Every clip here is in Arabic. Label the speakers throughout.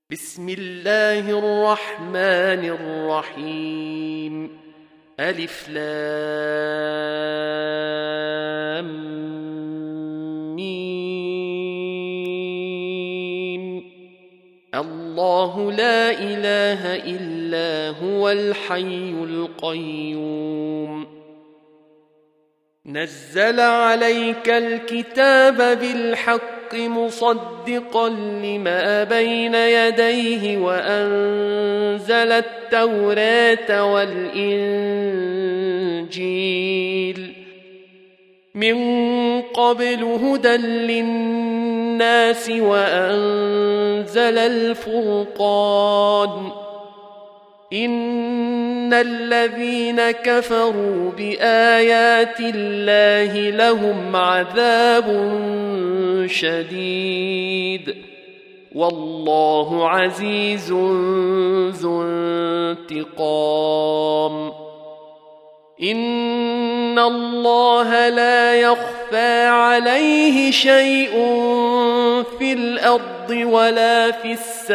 Speaker 1: بسم الله الرحمن الرحيم. ألف لام ميم. الله لا إله إلا هو الحي القيوم. نزل عليك الكتاب بالحق مصدقا لما بين يديه وأنزل التوراة والإنجيل من قبل هدى للناس وأنزل الفرقان. إن الذين كفروا بآيات الله لهم عذاب شديد والله عزيز ذو انتقام. إن الله لا يخفى عليه شيء في الأرض ولا في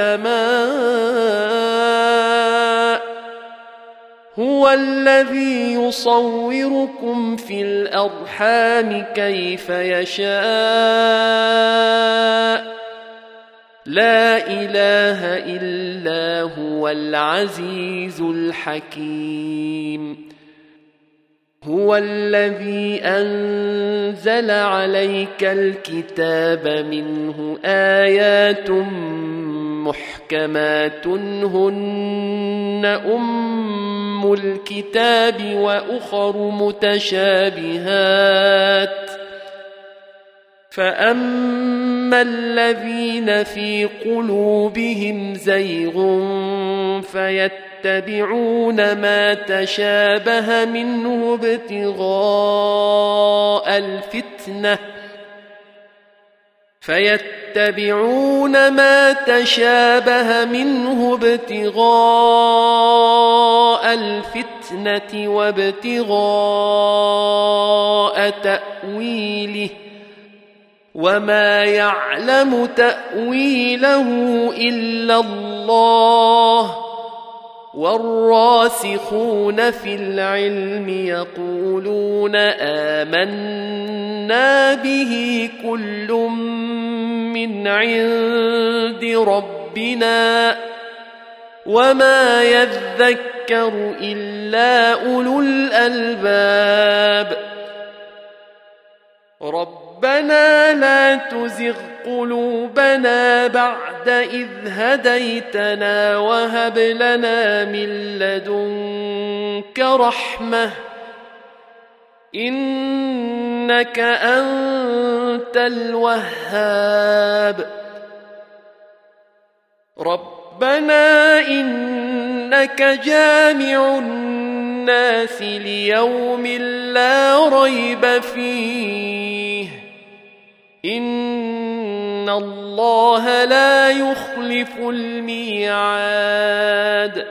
Speaker 1: السماء. هو الذي يصوركم في الأرحام كيف يشاء. لا إله إلا هو العزيز الحكيم. هو الذي أنزل عليك الكتاب منه آيات محكمات هن أم الكتاب وأخر متشابهات. فأما الذين في قلوبهم زيغ فيتبعون ما تشابه منه ابتغاء الفتنة وابتغاء تأويله وما يعلم تأويله إلا الله والراسخون في العلم يقولون آمنا به كل من عند ربنا وما يذكر إلا أولو الألباب. ربنا لا تزغ قلوبنا بعد إذ هديتنا وهب لنا من لدنك رحمة إنك أنت الوهاب. ربنا إنك جامع الناس ليوم لا ريب فيه إن الله لا يخلف الميعاد.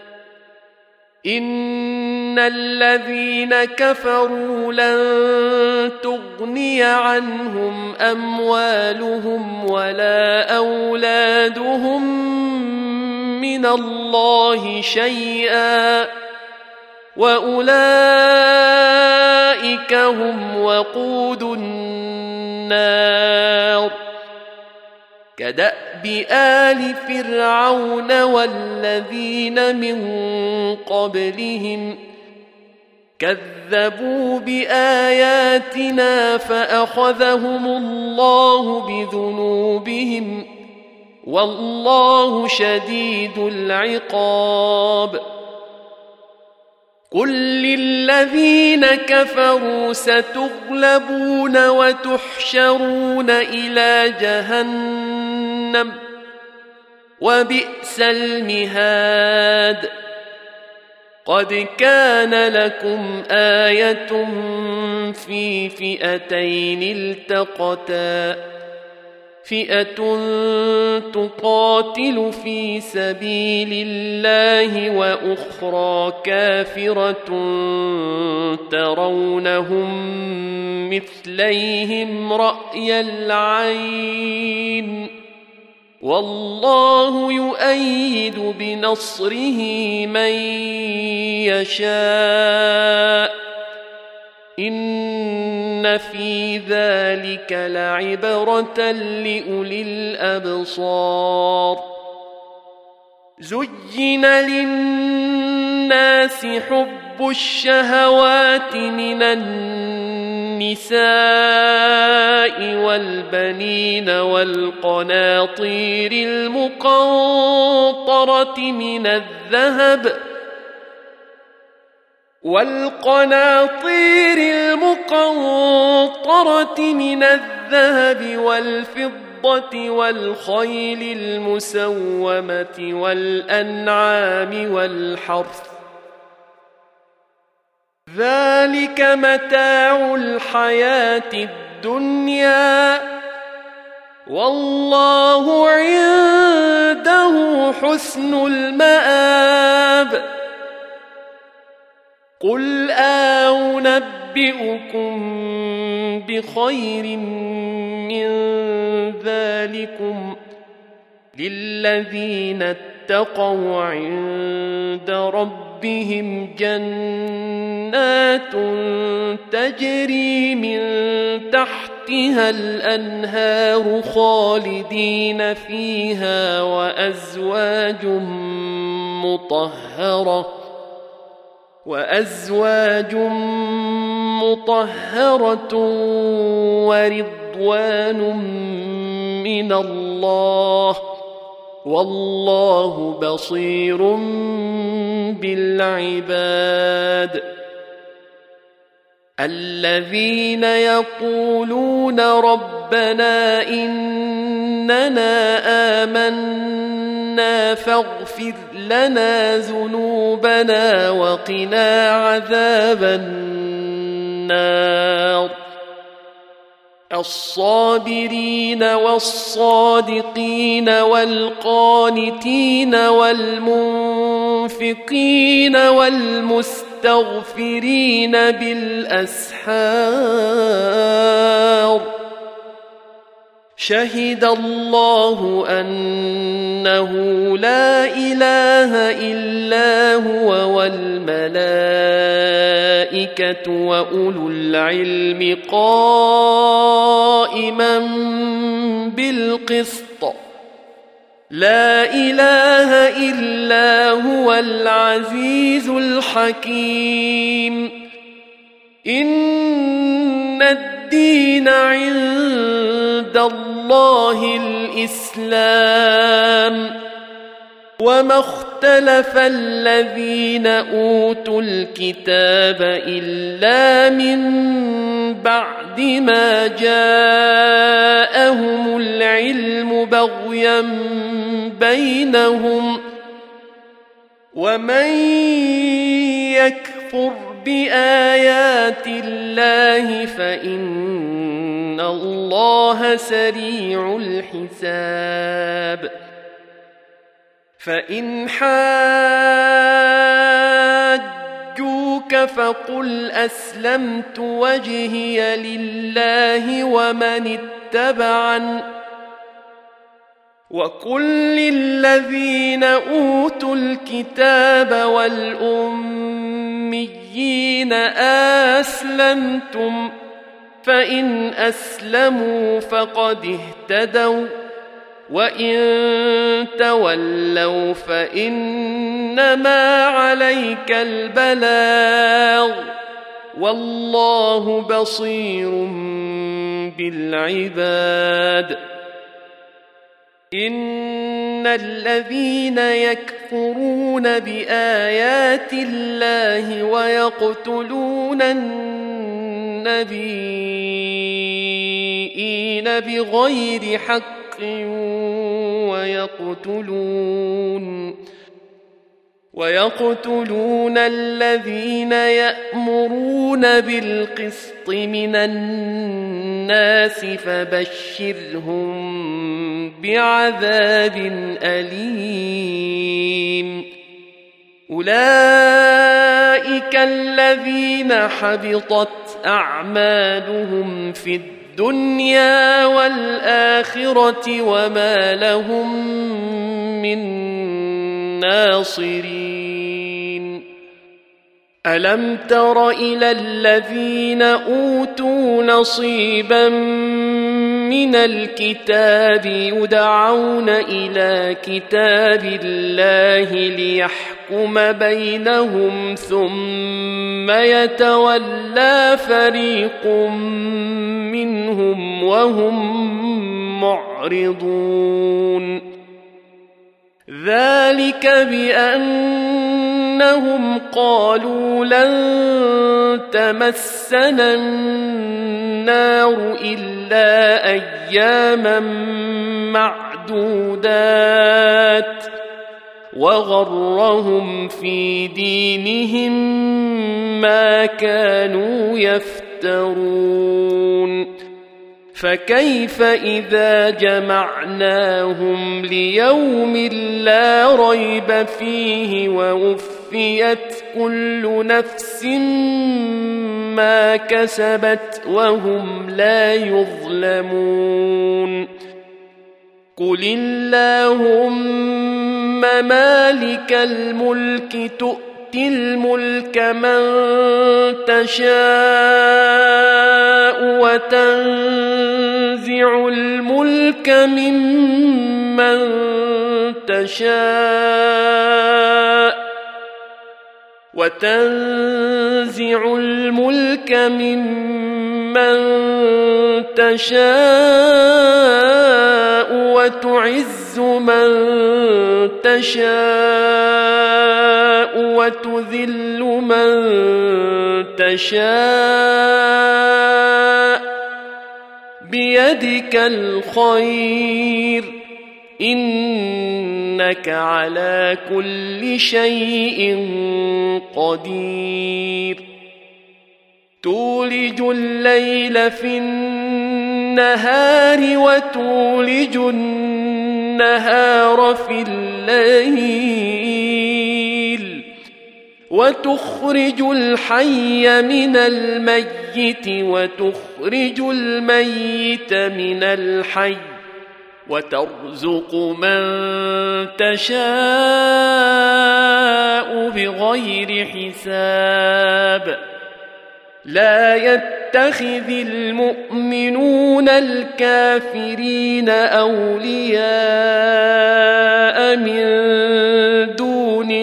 Speaker 1: إن الذين كفروا لن تغني عنهم أموالهم ولا أولادهم من الله شيئا وأولئك هم وقود النار. كدأب آل فرعون والذين من قبلهم كذبوا بآياتنا فأخذهم الله بذنوبهم والله شديد العقاب. قل للذين كفروا ستغلبون وتحشرون إلى جهنم وبئس المهاد. قد كان لكم آية في فئتين التقتا فئة تقاتل في سبيل الله وأخرى كافرة ترونهم مثليهم رأي العين والله يؤيد بنصره من يشاء إن في ذلك لعبرة لأولي الأبصار زين للناس حب الشهوات من النساء والبنين والقناطير المقنطرة من الذهب والفضة والخيل المسومة والأنعام والحرث ذلك متاع الحياة الدنيا والله عنده حسن المآب قل أنبئكم بخير من ذلكم للذين اتقوا عند ربهم جنات تجري من تحتها الأنهار خالدين فيها وأزواج مطهرة ورضوان من الله والله بصير بالعباد الذين يقولون ربنا إننا آمنا فاغفر لنا ذنوبنا وقنا عذاب النار الصابرين والصادقين والقانتين والمنفقين والمستغفرين بالأسحار شهد الله أنه لا إله إلا هو والملائكة وأولو العلم قائما بالقسط لا إله إلا هو العزيز الحكيم إن الدين عند الله الإسلام وما اختلف الذين أوتوا الكتاب إلا من بعد ما جاءهم العلم بغيا بينهم ومن يكفر بآيات الله فإن الله سريع الحساب فإن حاجوك فقل أسلمت وجهي لله ومن اتبعن وقل للذين أوتوا الكتاب والأميين أسلمتم فإن أسلموا فقد اهتدوا وإن تولوا فإنما عليك البلاغ والله بصير بالعباد إن الذين يكفرون بآيات الله ويقتلون النبيين بغير حق ويقتلون الذين يأمرون بالقسط من الناس فبشرهم بعذاب أليم أولئك الذين حبطت أعمالهم في الدنيا الدنيا والآخرة وما لهم من ناصرين ألم تر إلى الذين أوتوا نصيبا من الكتاب يدعون إلى كتاب الله ليحكم بينهم ثم يتولى فريق منهم وهم معرضون ذلك بأنهم قالوا لن تمسنا النار إلا أياما معدودات وغرهم في دينهم ما كانوا يفترون فكيف إذا جمعناهم ليوم لا ريب فيه ووفيت كل نفس ما كسبت وهم لا يظلمون قل اللهم مالك الملك تؤتي الملك من تشاء وتنزع الملك ممن تشاء وتعز من تشاء وتذل من تشاء بيدك الخير إنك على كل شيء قدير تولج الليل في النهار وتولج النهار في الليل وتخرج الحي من الميت وتخرج الميت من الحي وترزق من تشاء بغير حساب لا يتخذ المؤمنون الكافرين أولياء من دون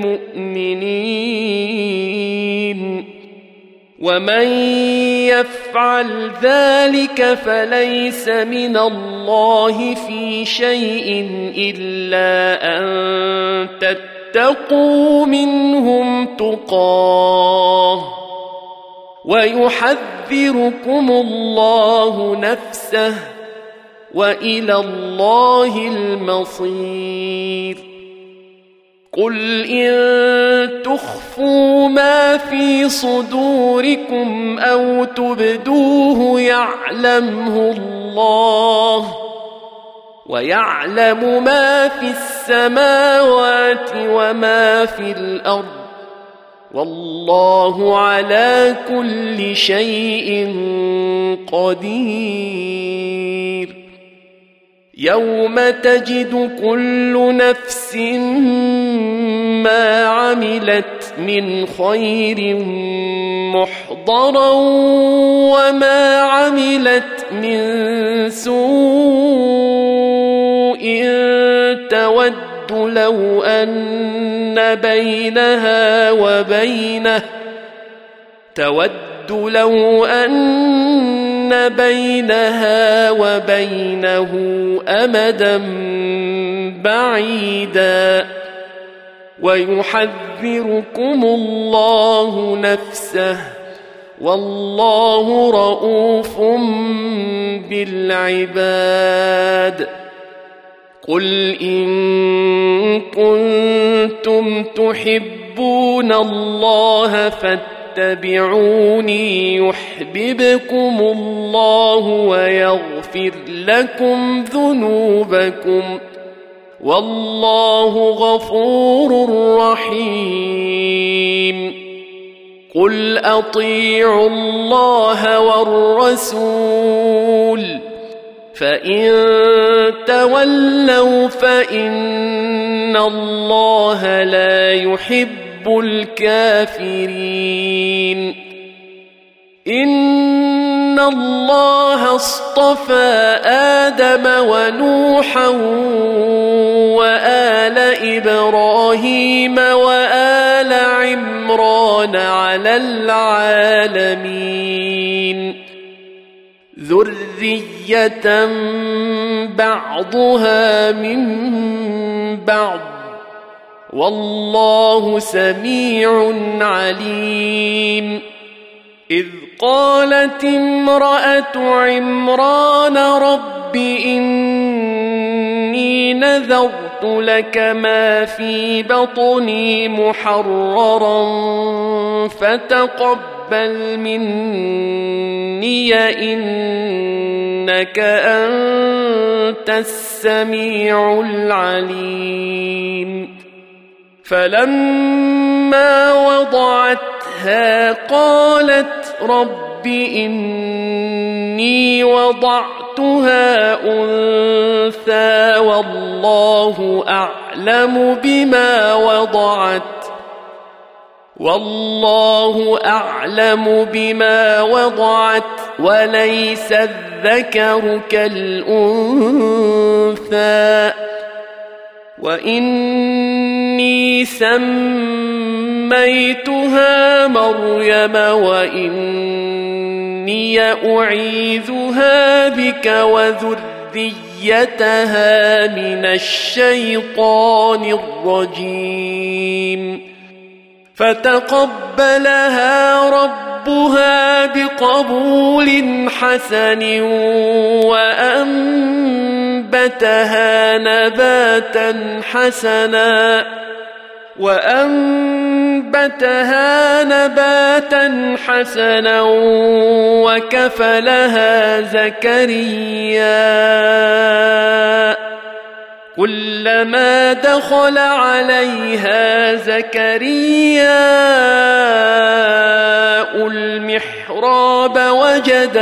Speaker 1: المؤمنين ومن يفعل ذلك فليس من الله في شيء إلا أن تتقوا منهم تقاه ويحذركم الله نفسه وإلى الله المصير قل إن تخفوا ما في صدوركم أو تبدوه يعلمه الله ويعلم ما في السماوات وما في الأرض والله على كل شيء قدير يوم تجد كل نفس ما عملت من خير محضرا وما عملت من سوء تود لو أن بينها وبينه أمدا بعيدا ويحذركم الله نفسه والله رؤوف بالعباد قل إن كنتم تحبون الله فاتبعوني يحببكم الله ويغفر لكم ذنوبكم والله غفور رحيم قل أطيعوا الله والرسول فإن تولوا فإن الله لا يحب الكافرين إن الله اصطفى آدم ونوحا وآل إبراهيم وآل عمران على العالمين ذرية بعضها من بعض والله سميع عليم إذ قالت امرأة عمران رب إني نذرت لك ما في بطني محررا فتقبل مني إنك أنت السميع العليم فلما وضعتها قالت رب إني وضعتها أنثى والله أعلم بما وضعت وليس الذكر كالأنثى وإني سميتها مريم وإني أعيذها بك وذريتها من الشيطان الرجيم فتقبلها ربها بقبول حسن وأنبتها نباتا حسنا وكفلها زكريا كلما دخل عليها زكرياء المحراب وجد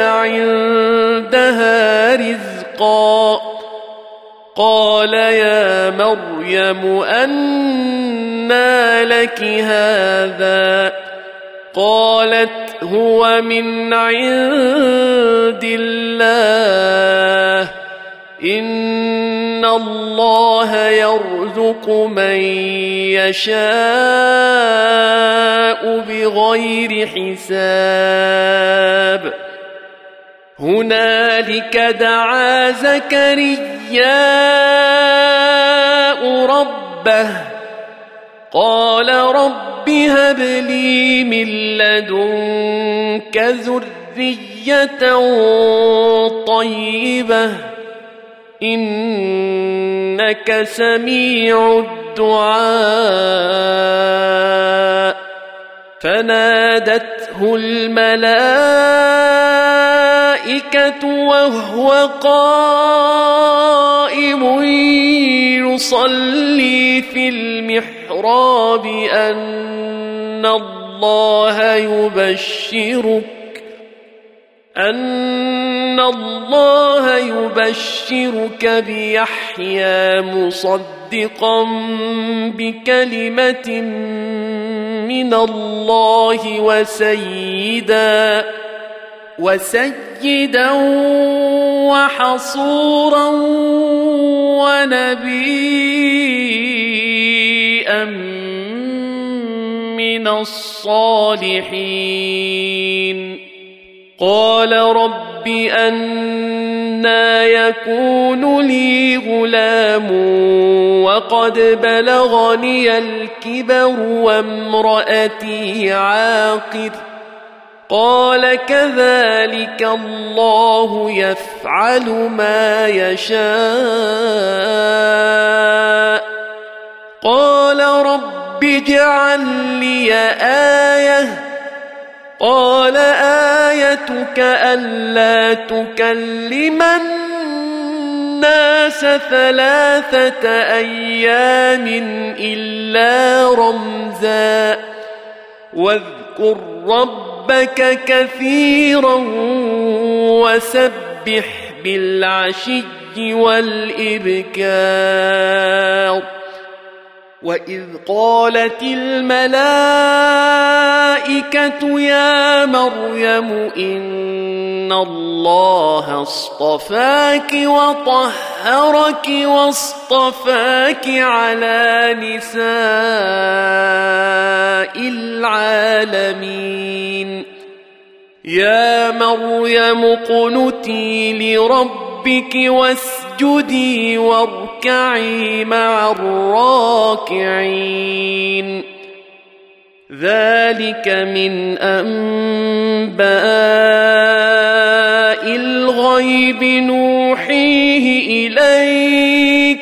Speaker 1: عندها رزقا قال يا مريم أنى لك هذا قالت هو من عند الله إن الله يرزق من يشاء بغير حساب هنالك دعا زكرياء ربه قال رب هب لي من لدنك ذرية طيبة إنك سميع الدعاء فنادته الملائكة وهو قائم يصلي في المحراب أن الله يبشرك بيحيى مصدقا بكلمة من الله وسيدا وحصورا ونبيا من الصالحين قال رب أنى يكون لي غلام وقد بلغني الكبر وامرأتي عاقر قال كذلك الله يفعل ما يشاء قال رب اجعل لي آية قال آيتك ألا تكلم الناس 3 أيام إلا رمزا واذكر ربك كثيرا وسبح بالعشي والإبكار وإذ قالت الملائكة يا مريم إن الله اصطفاك وطهرك واصطفاك على نساء العالمين يا مريم اقنتي لربك واسجدي واركعي مع الراكعين ذلك من أنباء الغيب نوحيه إليك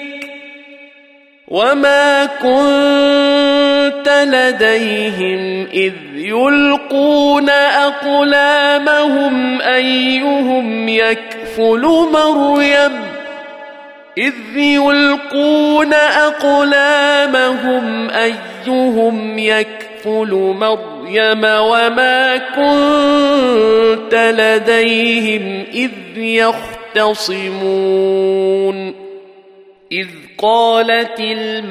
Speaker 1: وما كنت لديهم إذ يلقون أقلامهم أيهم يكفل مريم وما كنت لديهم إذ يختصمون إذ قالت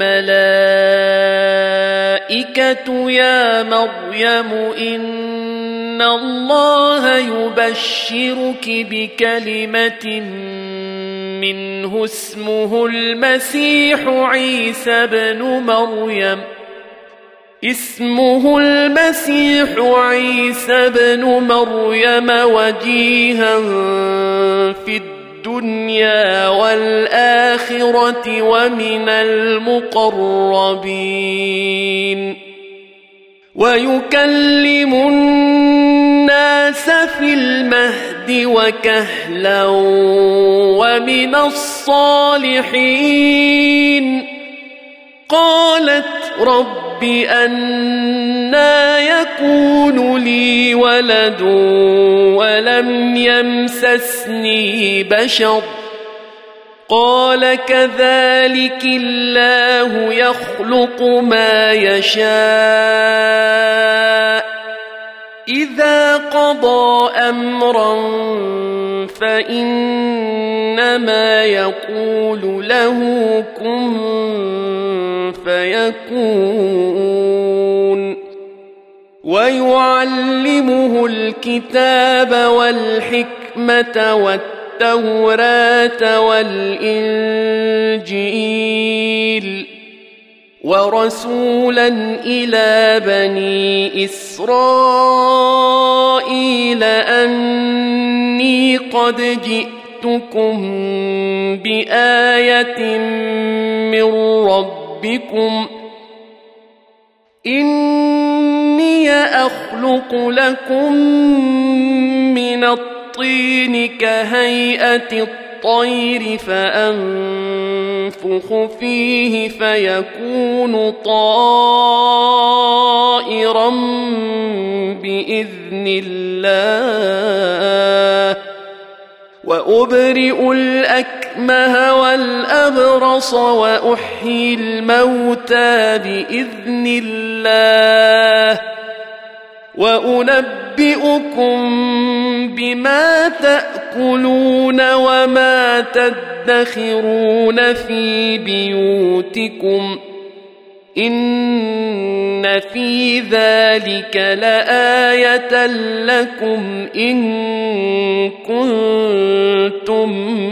Speaker 1: الملائكة يا مريم إن الله يبشرك بكلمة منه اسمه المسيح عيسى بن مريم وجيها في الدنيا والآخرة ومن المقربين ويكلم الناس في المهد وكهلا ومن الصالحين قالت رب أنى يكون لي ولد ولم يمسسني بشر قال كذلك الله يخلق ما يشاء إذا قضى أمرا فإنما يقول له كن فيكون ويعلمه الكتاب والحكمة والتوراة والإنجيل ورسولا إلى بني إسرائيل أني قد جئتكم بآية من ربكم إني أخلق لكم من الطين كهيئة الطير فأنفخ فيه فيكون طائرا بإذن الله وأبرئ الأكمه والأبرص وأحيي الموتى بإذن الله وأنبئكم بما تأكلون وما تدخرون في بيوتكم إن في ذلك لآية لكم إن كنتم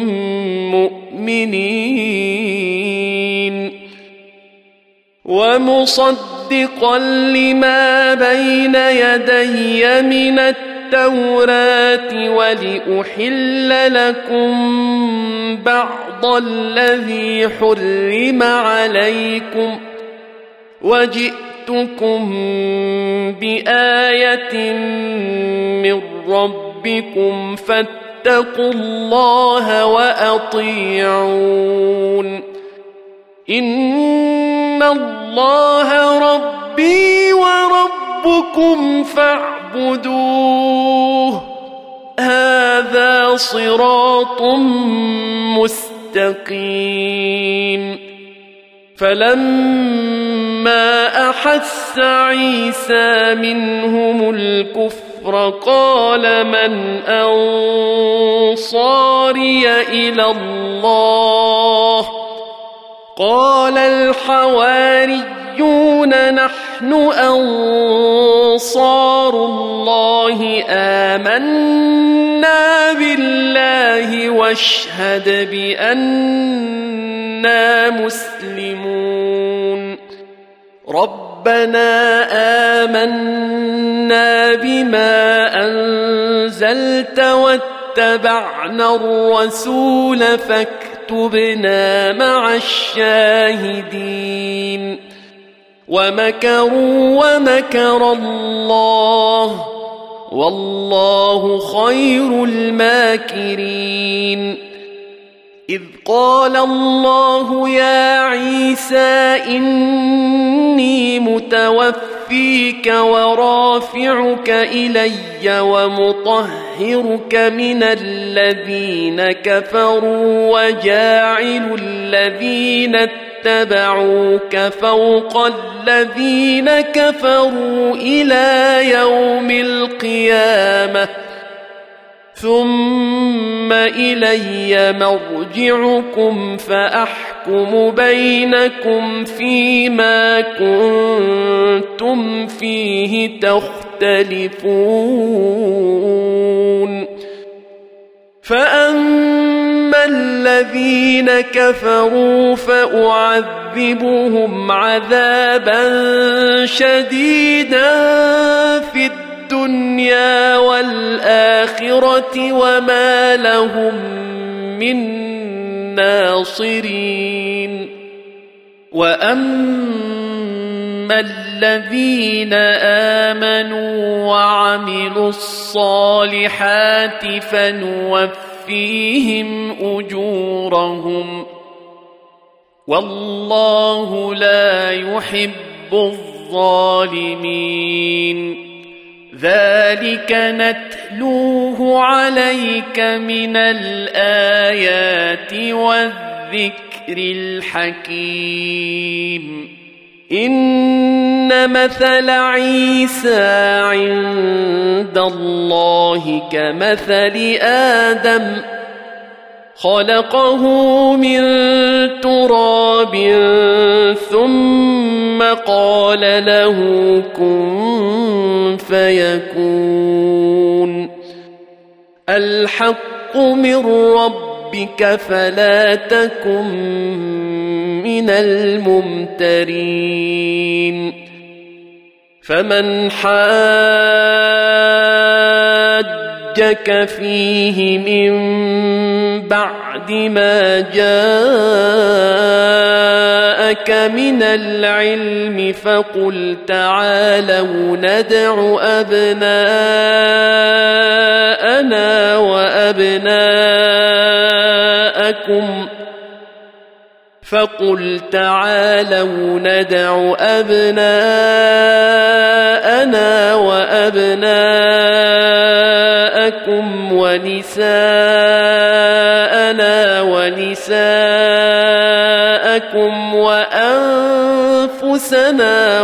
Speaker 1: مؤمنين ومصدقا لما بين يدي من التوراة ولأحل لكم بعض الذي حرم عليكم وجئتكم بآية من ربكم فاتقوا الله وأطيعون إن الله ربي وربكم فاعبدوه هذا صراط مستقيم فلما فلما أحس عيسى منهم الكفر قال من أنصاري إلى الله قال الحواريون نحن أنصار الله آمنا بالله واشهد بأننا مسلمون ربنا آمنا بما أنزلت واتبعنا الرسول فاكتبنا مع الشاهدين ومكروا ومكر الله والله خير الماكرين إذ قال الله يا عيسى إني متوفيك ورافعك إلي ومطهرك من الذين كفروا وجاعل الذين اتبعوك فوق الذين كفروا إلى يوم القيامة ثم إلي مرجعكم فأحكم بينكم فيما كنتم فيه تختلفون فأما الذين كفروا فأعذبهم عذابا شديدا في الدنيا والآخرة وما لهم من ناصرين وأما الذين آمنوا وعملوا الصالحات فنوفيهم أجورهم والله لا يحب الظالمين ذلك نتلوه عليك من الآيات والذكر الحكيم إن مثل عيسى عند الله كمثل آدم خلقه من تراب ثم قال له كن فيكون الحق من ربك فلا تكن من الممترين فمن حاجك فيه من بعد ما جاءك من العلم فقل تعالوا ندع أبناءنا وأبناءكم ونساءنا ونساءكم وأنفسنا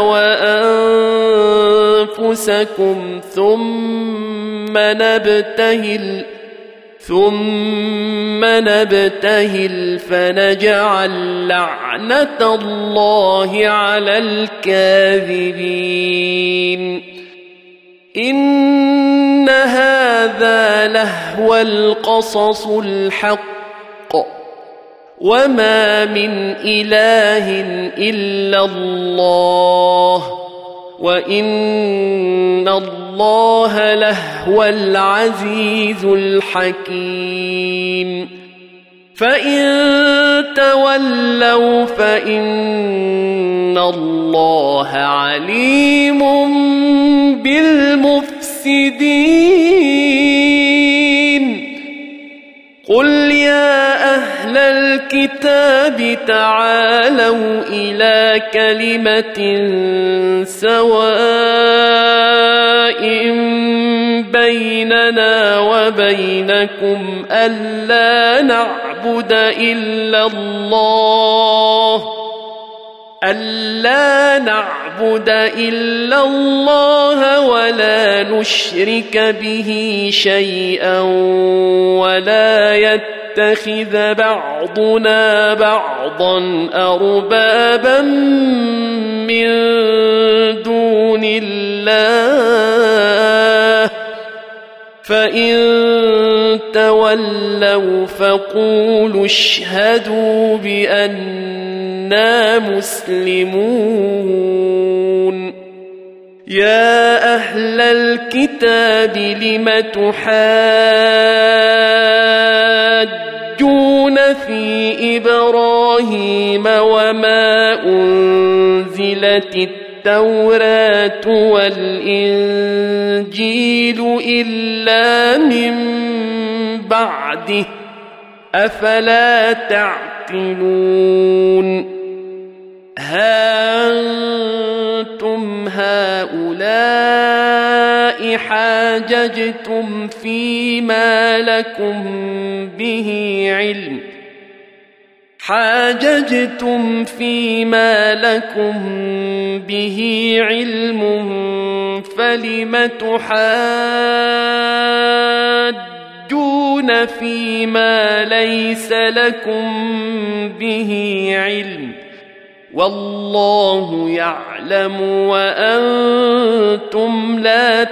Speaker 1: وأنفسكم ثم نبتهل فنجعل لعنة الله على الكاذبين إن هذا لهو القصص الحق وما من إله إلا الله وإن الله لهو العزيز الحكيم فإن تولوا فإن الله عليم بالمفسدين قل يا أهل الكتاب تعالوا إلى كلمة سواء بيننا وبينكم ألا نعبد إلا الله ألا نعبد إلا الله ولا نشرك به شيئا ولا يتخذ بعضنا بعضا أربابا من دون الله فإن تولوا فقولوا اشهدوا بأننا مسلمون يا أهل الكتاب لم تحاجون في إبراهيم وما أنزلت التوراة والإنجيل إلا من بعده أفلا تعقلون ها أنتم هؤلاء حاججتم فيما لكم به علم فلم تحاجون فيما ليس لكم به علم والله يعلم وأنتم لا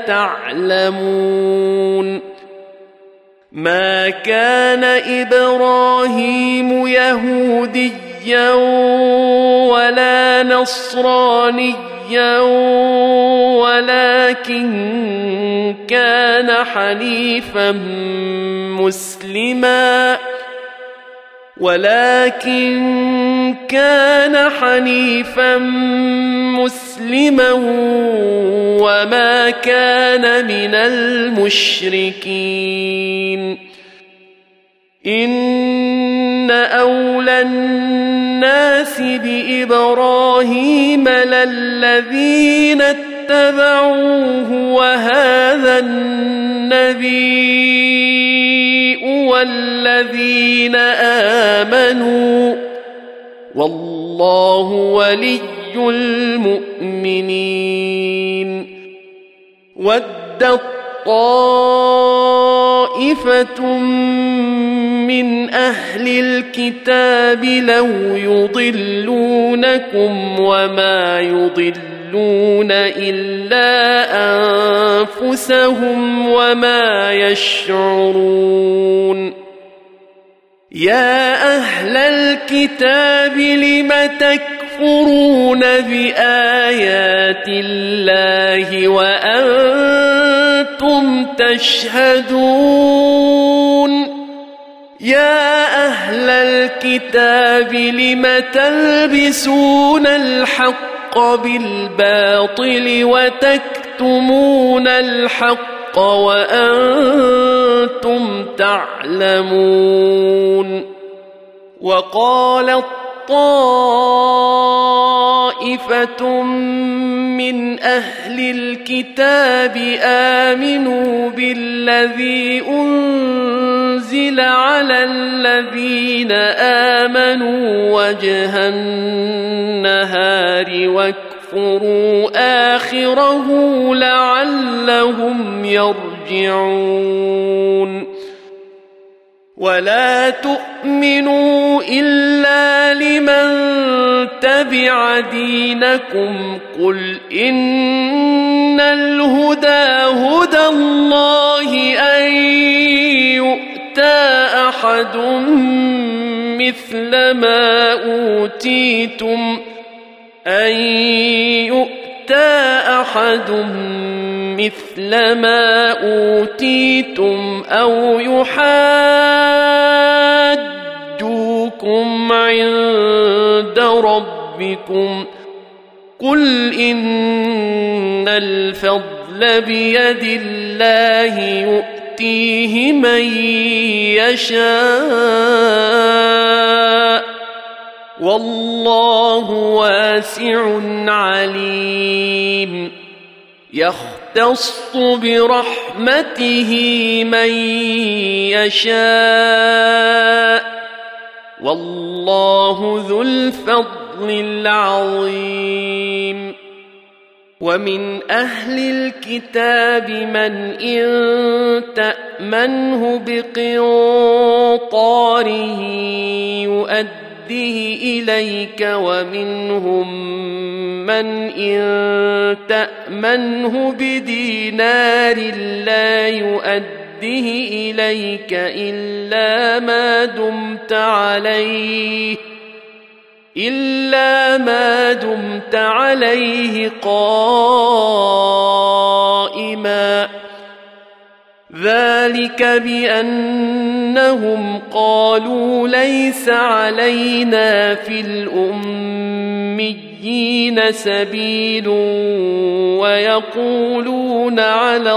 Speaker 1: تعلمون ما كان إبراهيم يهوديا ولا نصرانيا ولكن كان حنيفا مسلما وما كان من المشركين إن أولى الناس بإبراهيم للذين اتبعوه وهذا النبي والذين آمنوا والله ولي المؤمنين ودت طائفة من أهل الكتاب لو يضلونكم وما يضلون إلا أنفسهم وما يشعرون يا أهل الكتاب لم تكفرون بآيات الله وأنتم تشهدون يا أهل الكتاب لم تلبسون الحق بالباطل وتكتمون الحق وأنتم تعلمون وقالت طائفة من أهل الكتاب آمنوا بالذي أنزل على الذين آمنوا وجه النهار واكفروا آخره لعلهم يرجعون ولا تؤمنوا إلا لمن تبع دينكم قل إن الهدى هدى الله أن يؤتى أحد مثل ما أوتيتم أو يحاجوكم عند ربكم قل إن الفضل بيد الله يؤتيه من يشاء والله واسع عليم يختص برحمته من يشاء والله ذو الفضل الفضل العظيم ومن أهل الكتاب من إن تأمنه بقنطاره يؤديه إليك ومنهم من إن تأمنه بدينار لا يؤديه إليك إلا ما دمت عليه قائما ذلك بأنهم قالوا ليس علينا في الأميين سبيل ويقولون على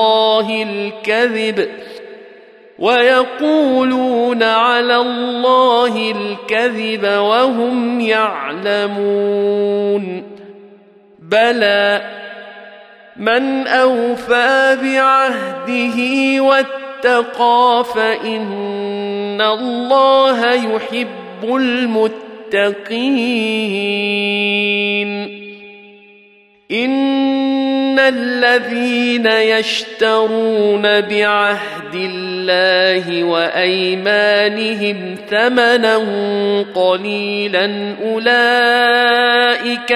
Speaker 1: الله الكذب وهم يعلمون بلى من أوفى بعهده واتقى فإن الله يحب المتقين إن الذين يشترون بعهد الله وأيمانهم ثمنا قليلا أولئك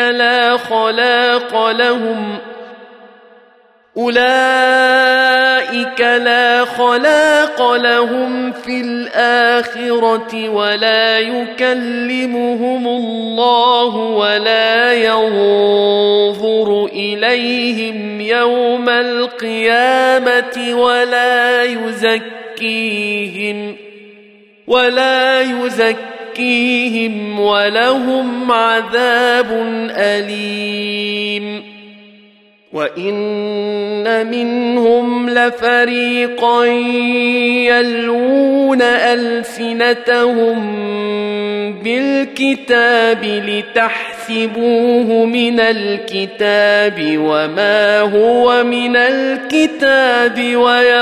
Speaker 1: لا خلاق لهم في الآخرة ولا يكلمهم الله ولا ينظر إليهم يوم القيامة ولا يزكيهم ولهم عذاب أليم وإن منهم لفريقا يلوون ألسنتهم بالكتاب لتحسبوه من الكتاب وما هو من الكتاب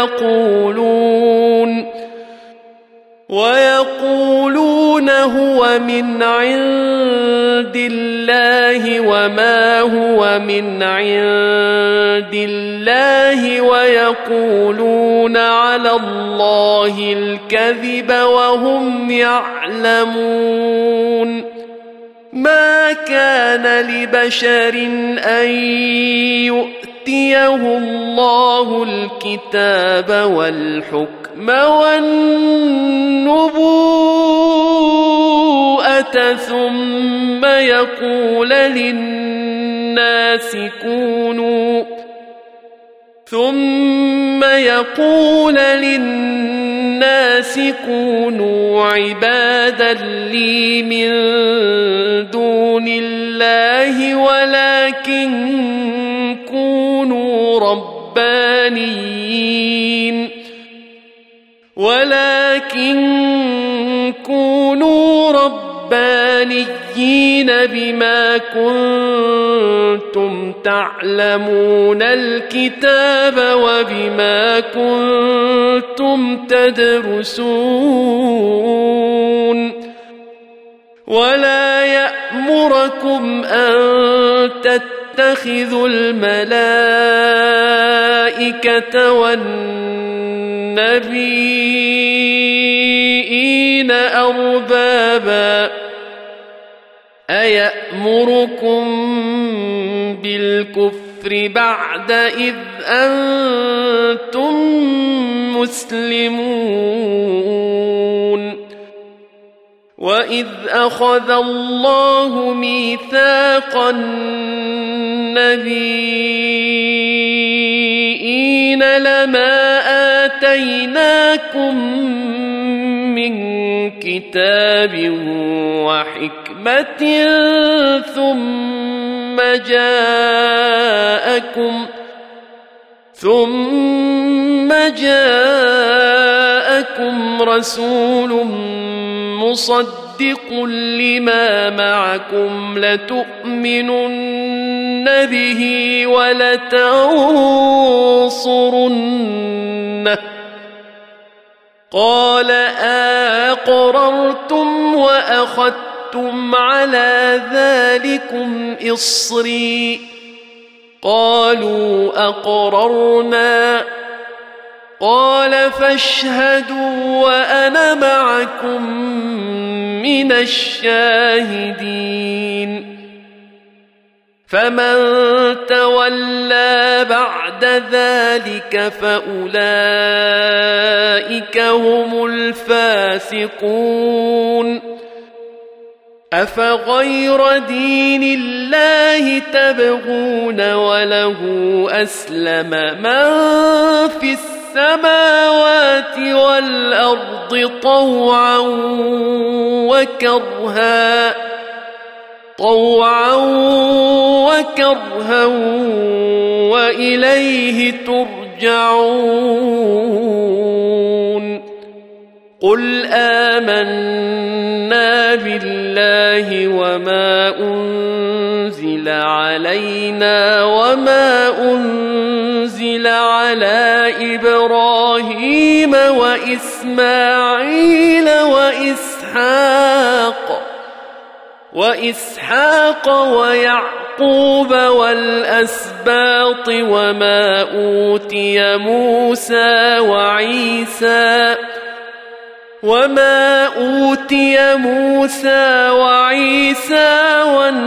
Speaker 1: ويقولون هو من عند الله وما هو من عند الله ويقولون على الله الكذب وهم يعلمون ما كان لبشر أن يؤتيه الله الكتاب والحكم والنبوءة ثم يقول للناس كونوا عبادا لي من دون الله ولكن كونوا ربانيين بما كنتم تعلمون الكتاب وبما كنتم تدرسون ولا يأمركم أن تتخذوا الملائكة والنبيين أربابا أيأمركم بالكفر بعد إذ أنتم مسلمون وإذ أخذ الله ميثاق النبيين لما آتيناكم من كتاب وحكمة ثم جاءكم رسول مصدق لما معكم لتؤمنن به ولتنصرنه قال أقررتم وأخذتم أخذتم على ذلكم إصري قالوا أقررنا قال فاشهدوا وأنا معكم من الشاهدين فمن تولى بعد ذلك فأولئك هم الفاسقون أفغير دين الله تبغون وله أسلم من في السماوات والأرض طوعا وكرها وإليه ترجعون قل آمنا بالله وما أنزل علينا وما أنزل على إبراهيم وإسحاق ويعقوب والأسباط وما أوتي موسى وعيسى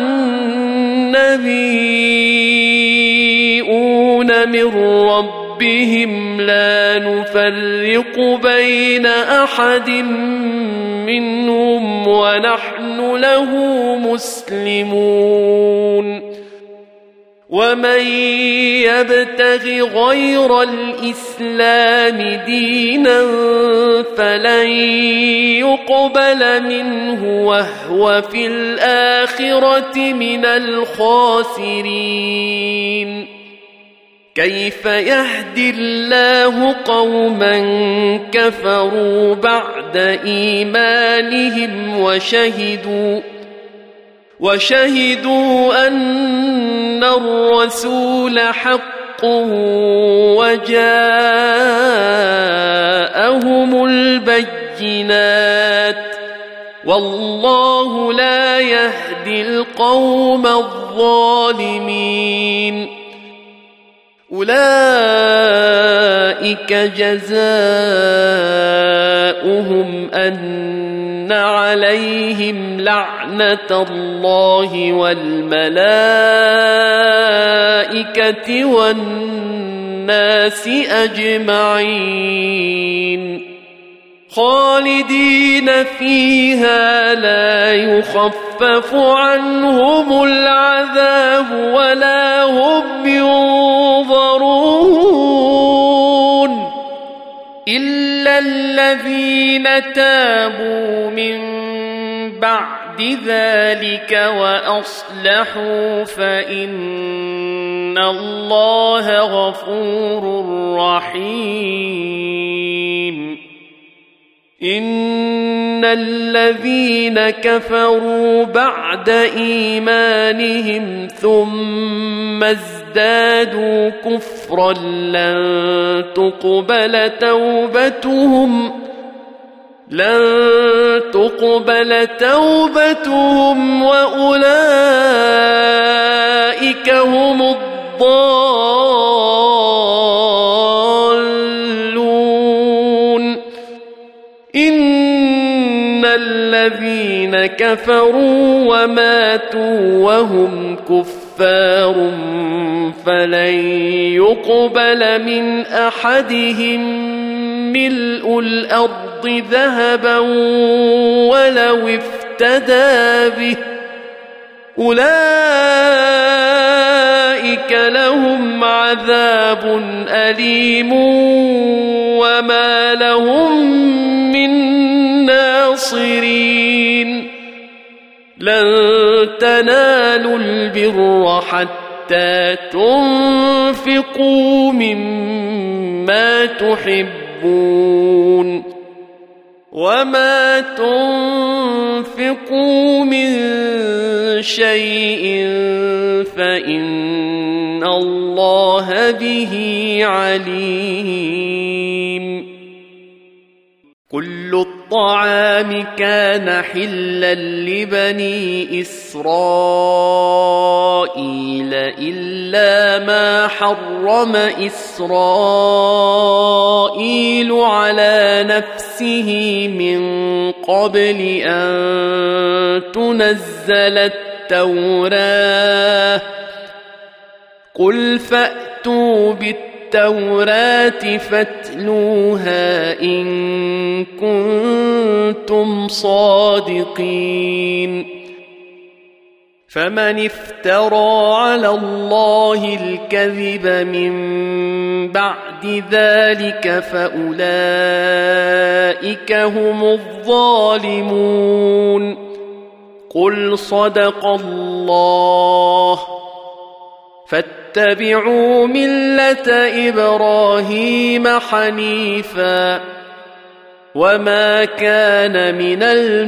Speaker 1: والنبيون من ربهم لا نفرق بين أحد منهم ونحن له مسلمون ومن يبتغ غير الإسلام دينا فلن يقبل منه وهو في الآخرة من الخاسرين كيف يهدي الله قوما كفروا بعد إيمانهم وشهدوا أن الرسول حق وجاءهم البينات والله لا يهدي القوم الظالمين أولئك جزاؤهم أن عليهم لعنة الله والملائكة والناس أجمعين خالدين فيها لا يخفف عنهم العذاب ولا هم ينظرون إلا الذين تابوا من بعد ذلك وأصلحوا فإن الله غفور رحيم إن الذين كفروا بعد إيمانهم ثم ازدادوا كفرا لن تقبل توبتهم وأولئك هم الضالون إن الذين كفروا وماتوا وهم كفار فلن يقبل من أحدهم ملء الأرض ذهبا ولو افتدى به أولئك لهم عذاب أليم وما لهم من ناصرين لن تنالوا البر حتى تنفقوا مما تحبون وما تنفقوا من شيء فإن الله به عليم كل الطعام كان حلا لبني إسرائيل إلا ما حرم إسرائيل على نفسه من قبل أن تنزل التوراة قل فأتوا بالتوراة فاتلوها إن كنتم صادقين فمن افترى على الله الكذب من بعد ذلك فأولئك هم الظالمون قل صدق الله فاتبعوا ملة إبراهيم حنيفا وما كان من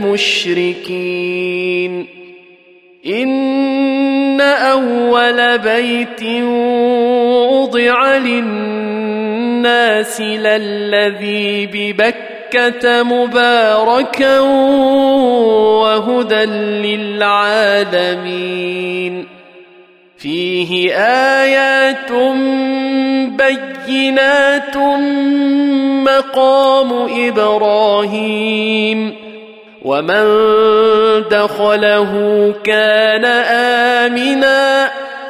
Speaker 1: المشركين إن أول بيت وضع للناس للذي ببكة مباركا وهدى للعالمين فيه آيات بينات مقام إبراهيم ومن دخله كان آمنا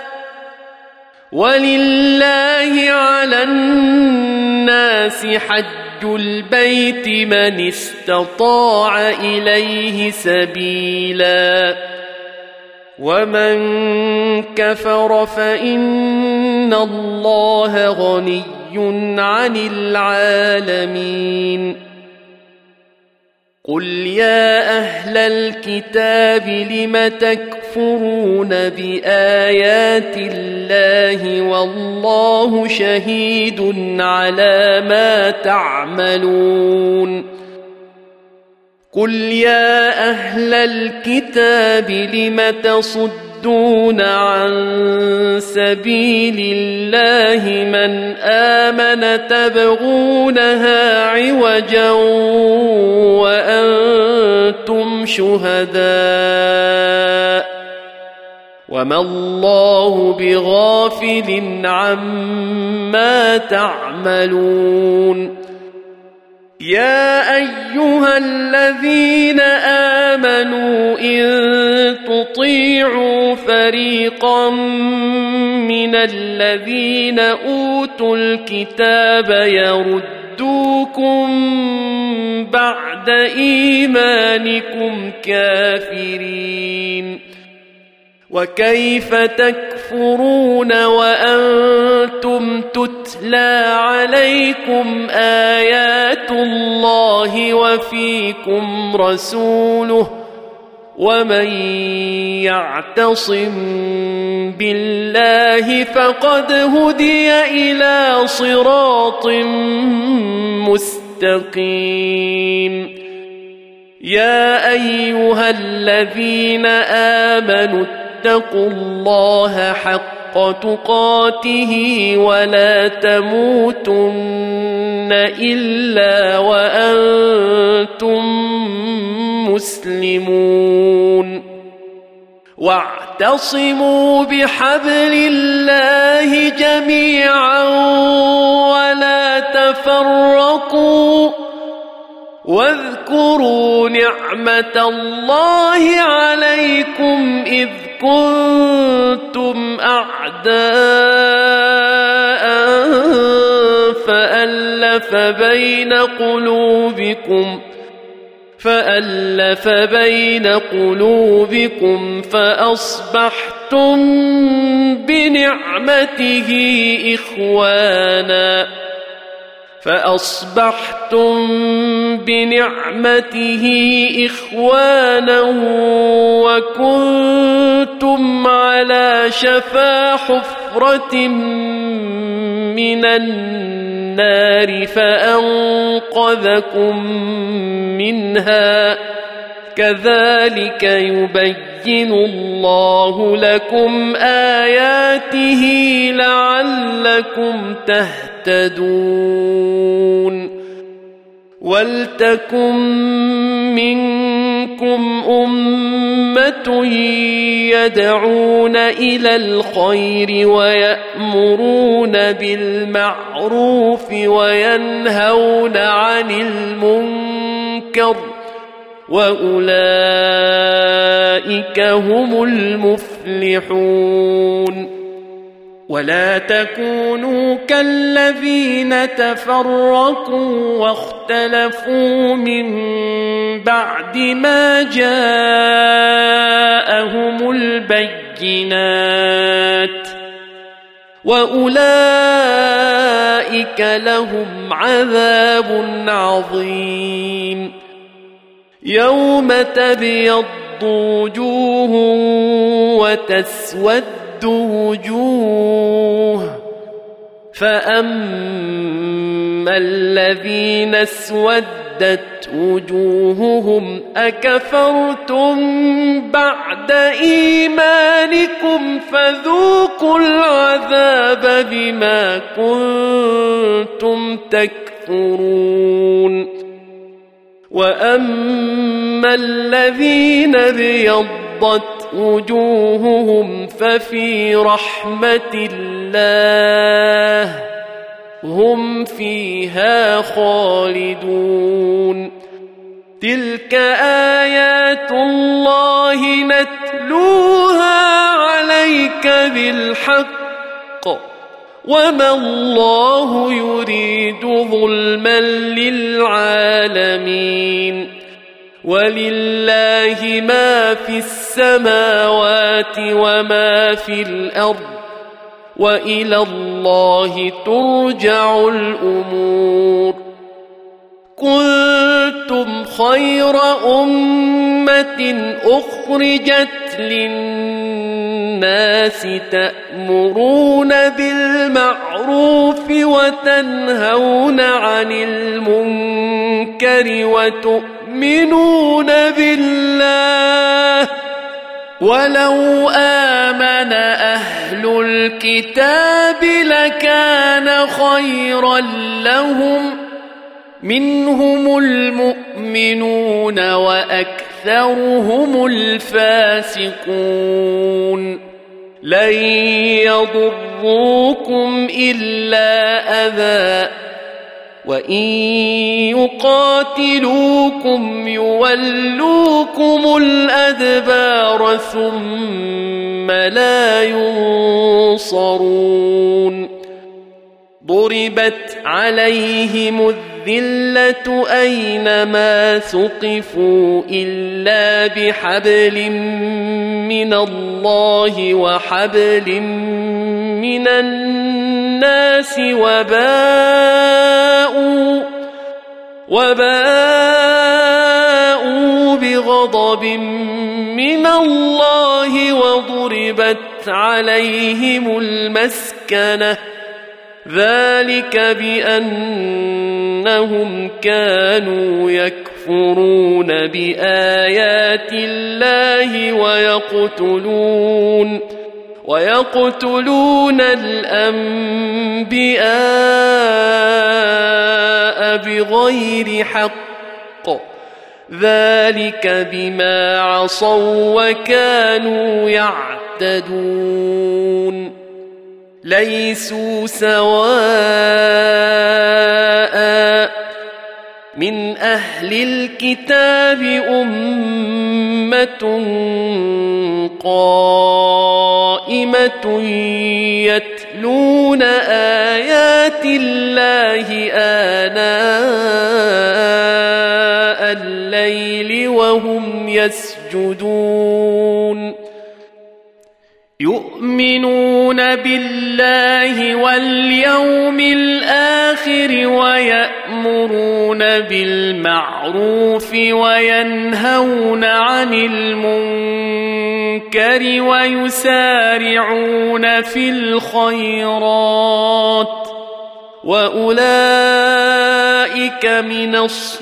Speaker 1: ولله على الناس حج البيت من استطاع إليه سبيلا ومن كفر فإن الله غني عن العالمين قل يا أهل الكتاب لم تكفرون بآيات الله والله شهيد على ما تعملون قل يا أهل الكتاب لم تصدون عن سبيل الله من آمن تبغونها عوجا وأنتم شهداء وما الله بغافل عما تعملون يا أيها الذين آمنوا إن تطيعوا فريقا من الذين أوتوا الكتاب يردوكم بعد إيمانكم كافرين وكيف تكفرون وأنتم تتلى عليكم آيات الله وفيكم رسوله ومن يعتصم بالله فقد هدي إلى صراط مستقيم يا أيها الذين آمنوا اتقوا الله حق تقاته ولا تموتن إلا وأنتم مسلمون واعتصموا بحبل الله جميعا ولا تفرقوا واذكروا نعمة الله عليكم إذ كنتم أعداء فألف بين قلوبكم فأصبحتم بنعمته إخوانا وكنتم على شفا حفرة من النار فأنقذكم منها كذلك يبين الله لكم آياته لعلكم تهتدون ولتكن منكم أمة يدعون إلى الخير ويأمرون بالمعروف وينهون عن المنكر وأولئك هم المفلحون ولا تكونوا كالذين تفرقوا واختلفوا من بعد ما جاءهم البينات وأولئك لهم عذاب عظيم يوم تبيض وجوه وتسود وجوه فأما الذين اسودت وجوههم أكفرتم بعد إيمانكم فذوقوا العذاب بما كنتم تكفرون وأما الذين ابيضت وجوههم ففي رحمة الله هم فيها خالدون تلك آيات الله نتلوها عليك بالحق وما الله يريد ظلما للعالمين ولله ما في السماوات وما في الأرض وإلى الله ترجع الأمور كنتم خير أمة أخرجت للناس تأمرون بالمعروف وتنهون عن المنكر وتؤمنون بالله ولو آمن أهل الكتاب لكان خيرا لهم منهم المؤمنون وأكثرهم الفاسقون لن يضروكم إلا أذى وإن يقاتلوكم يولوكم الأدبار ثم لا ينصرون ضربت عليهم الذلة أينما ثقفوا إلا بحبل من الله وحبل من الناس وباءوا بغضب من الله وضربت عليهم المسكنة ذلك بأنهم كانوا يكفرون بآيات الله ويقتلون الأنبياء بغير حق ذلك بما عصوا وكانوا يعتدون ليسوا سواء من أهل الكتاب أمة قائمة يتلون آيات الله آناء الليل وهم يسجدون يؤمنون بالله واليوم الآخر ويأمرون بالمعروف وينهون عن المنكر ويسارعون في الخيرات وأولئك من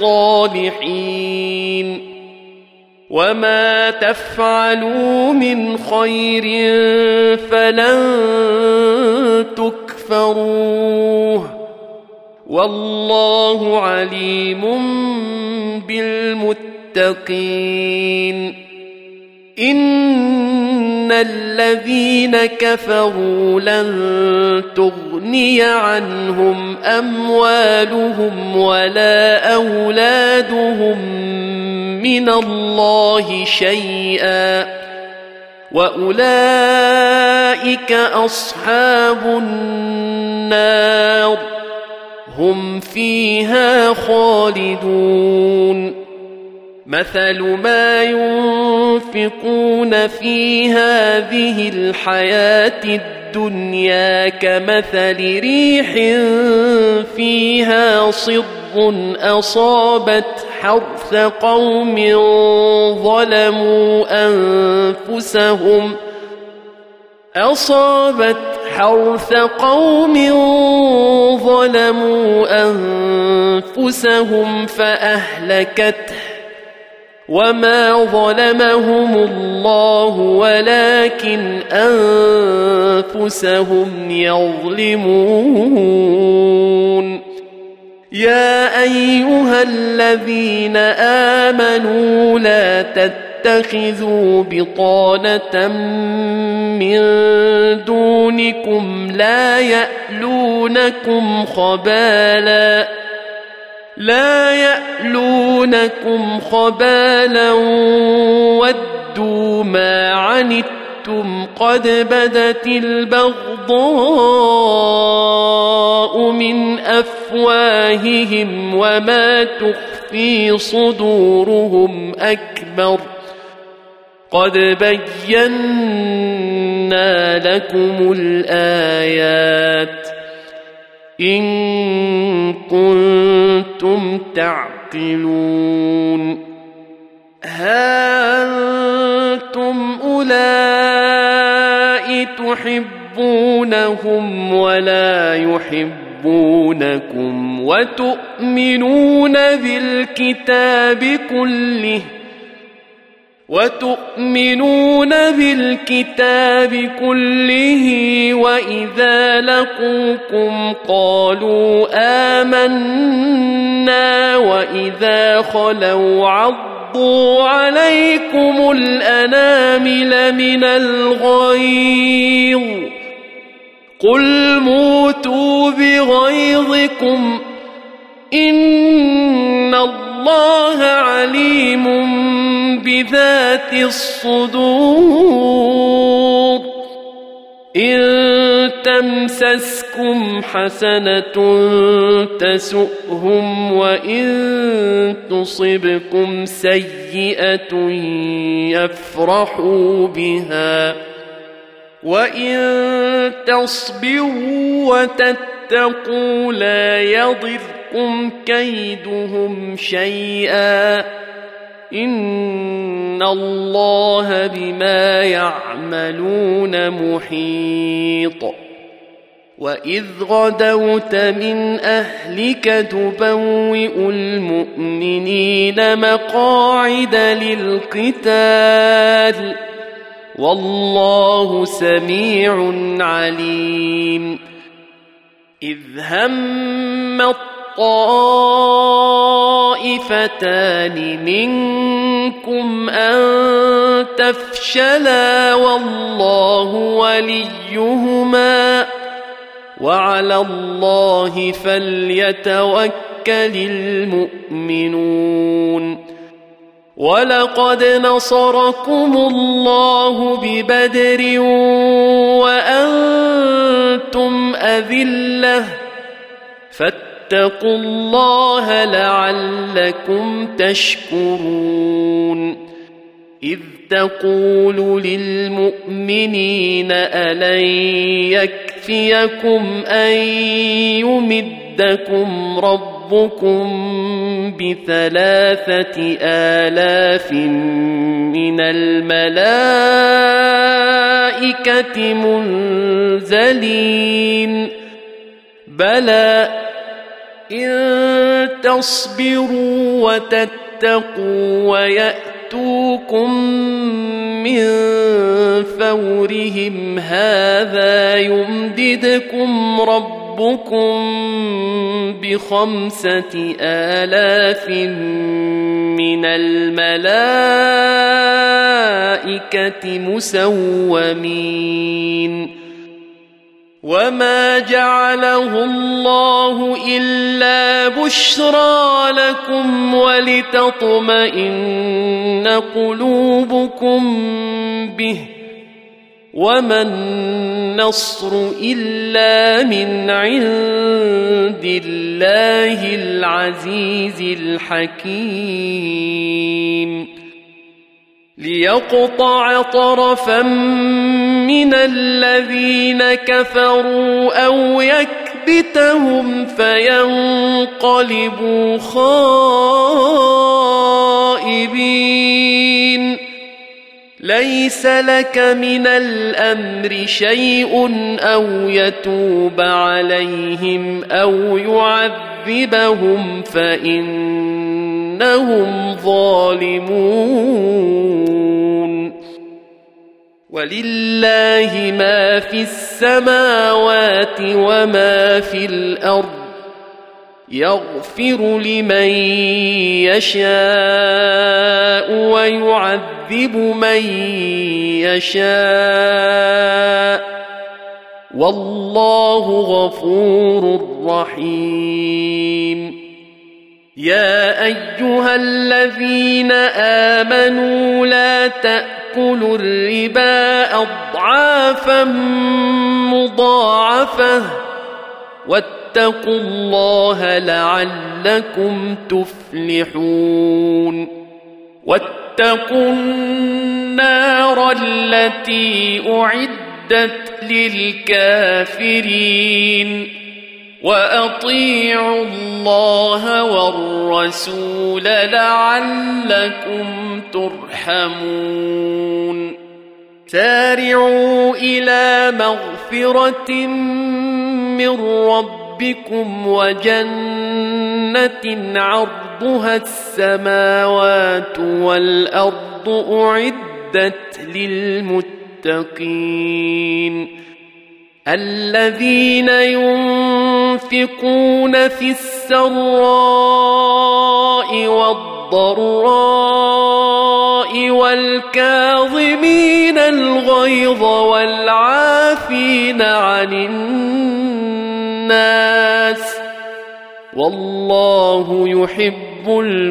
Speaker 1: الصالحين وما تفعلوا من خير فلن تكفروه والله عليم بالمتقين إن الذين كفروا لن تغني عنهم أموالهم ولا أولادهم من الله شيئا وأولئك أصحاب النار هم فيها خالدون مثل ما ينفقون في هذه الحياة الدنيا كمثل ريح فيها صر أصابت حرث قوم ظلموا أنفسهم فأهلكته وما ظلمهم الله ولكن أنفسهم يظلمون يا أيها الذين آمنوا لا تتخذوا بطانة من دونكم لا يألونكم خبالا ودوا ما عنتم قد بدت البغضاء من أفواههم وما تخفي صدورهم أكبر قد بينا لكم الآيات إن كنتم تعقلون ها أنتم أولئك تحبونهم ولا يحبونكم وتؤمنون بالكتاب كله وإذا لقوكم قالوا آمنا وإذا خلوا عضوا عليكم الأنامل من الغيظ قل موتوا بغيظكم إن الله عليم بذات الصدور إن تمسسكم حسنة تسؤهم وإن تصبكم سيئة يفرحوا بها وإن تصبروا وتتقوا لا يضركم كيدهم شيئا إن الله بما يعملون محيط وإذ غدوت من أهلك تبوئ المؤمنين مقاعد للقتال والله سميع عليم إذ هم الطائفتان منكم أن تفشلا والله وليهما وعلى الله فليتوكل المؤمنون ولقد نصركم الله ببدر وأنتم أذلة فاتقوا الله لعلكم تشكرون إذ تقول للمؤمنين ألن يكفيكم أن يمدكم ربكم ب3,000 من الملائكة منزلين بلى إن تصبروا وتتقوا ويأتوكم من فورهم هذا يمددكم ربكم ربكم ب5,000 من الملائكة مسومين وما جعله الله إلا بشرى لكم ولتطمئن قلوبكم به وما النصر إلا من عند الله العزيز الحكيم ليقطع طرفا من الذين كفروا أو يكبتهم فينقلبوا خائبين ليس لك من الأمر شيء أو يتوب عليهم أو يعذبهم فإنهم ظالمون ولله ما في السماوات وما في الأرض يغفر لمن يشاء ويعذب من يشاء والله غفور رحيم يا أيها الذين آمنوا لا تأكلوا الربا أضعافا مضاعفة واتقوا الله لعلكم تفلحون واتقوا النار التي أعدت للكافرين وأطيعوا الله والرسول لعلكم ترحمون سارعوا إلى مغفرة من ربكم وجنة عرضها السماوات والأرض أعدت للمتقين الذين ينفقون في السراء والضراء والكاظمين الغيظ والعافين عن الناس والله يحب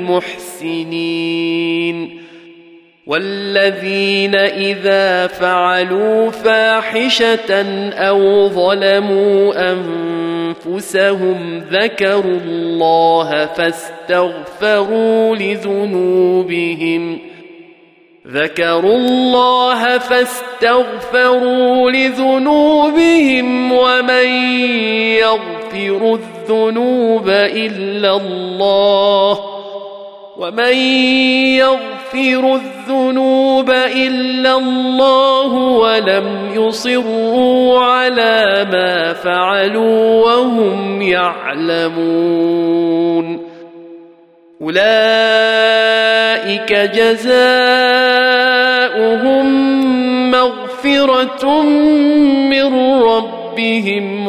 Speaker 1: المحسنين والذين إذا فعلوا فاحشة أو ظلموا أنفسهم ذكروا الله فاستغفروا لذنوبهم ومن يغفر الذنوب إلا الله ولم يصروا على ما فعلوا وهم يعلمون أولئك جزاؤهم مغفرة من ربهم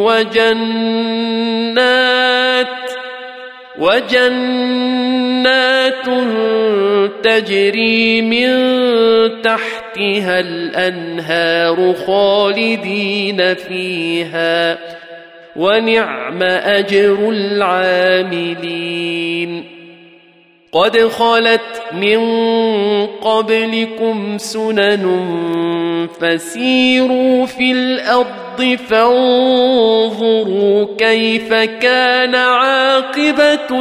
Speaker 1: وجنات تجري من تحتها الأنهار خالدين فيها ونعم أجر العاملين قد خلت من قبلكم سنن فسيروا في الأرض فانظروا كيف كان عاقبة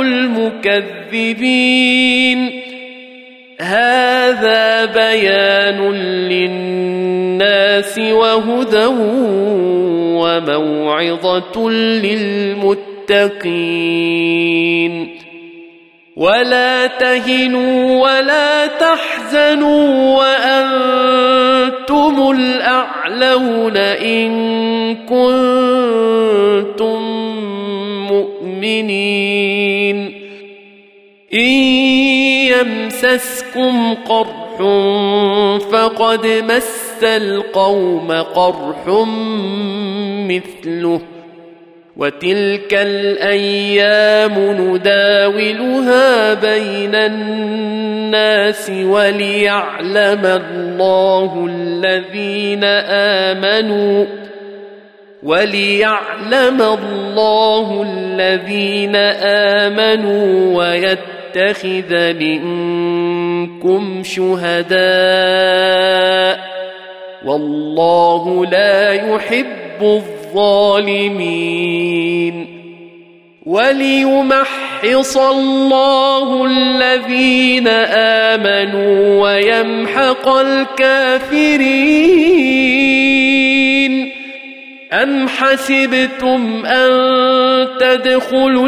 Speaker 1: المكذبين هذا بيان للناس وهدى وموعظة للمتقين ولا تهنوا ولا تحزنوا وأنتم الأعلون إن كنتم مؤمنين إن يمسسكم قرح فقد مس القوم قرح مثله وتلك الأيام نداولها بين الناس وليعلم الله الذين آمنوا ويتخذ منكم شهداء والله لا يحب الظالمين وليمحص الله الذين آمنوا ويمحق الكافرين أم حسبتم أن تدخلوا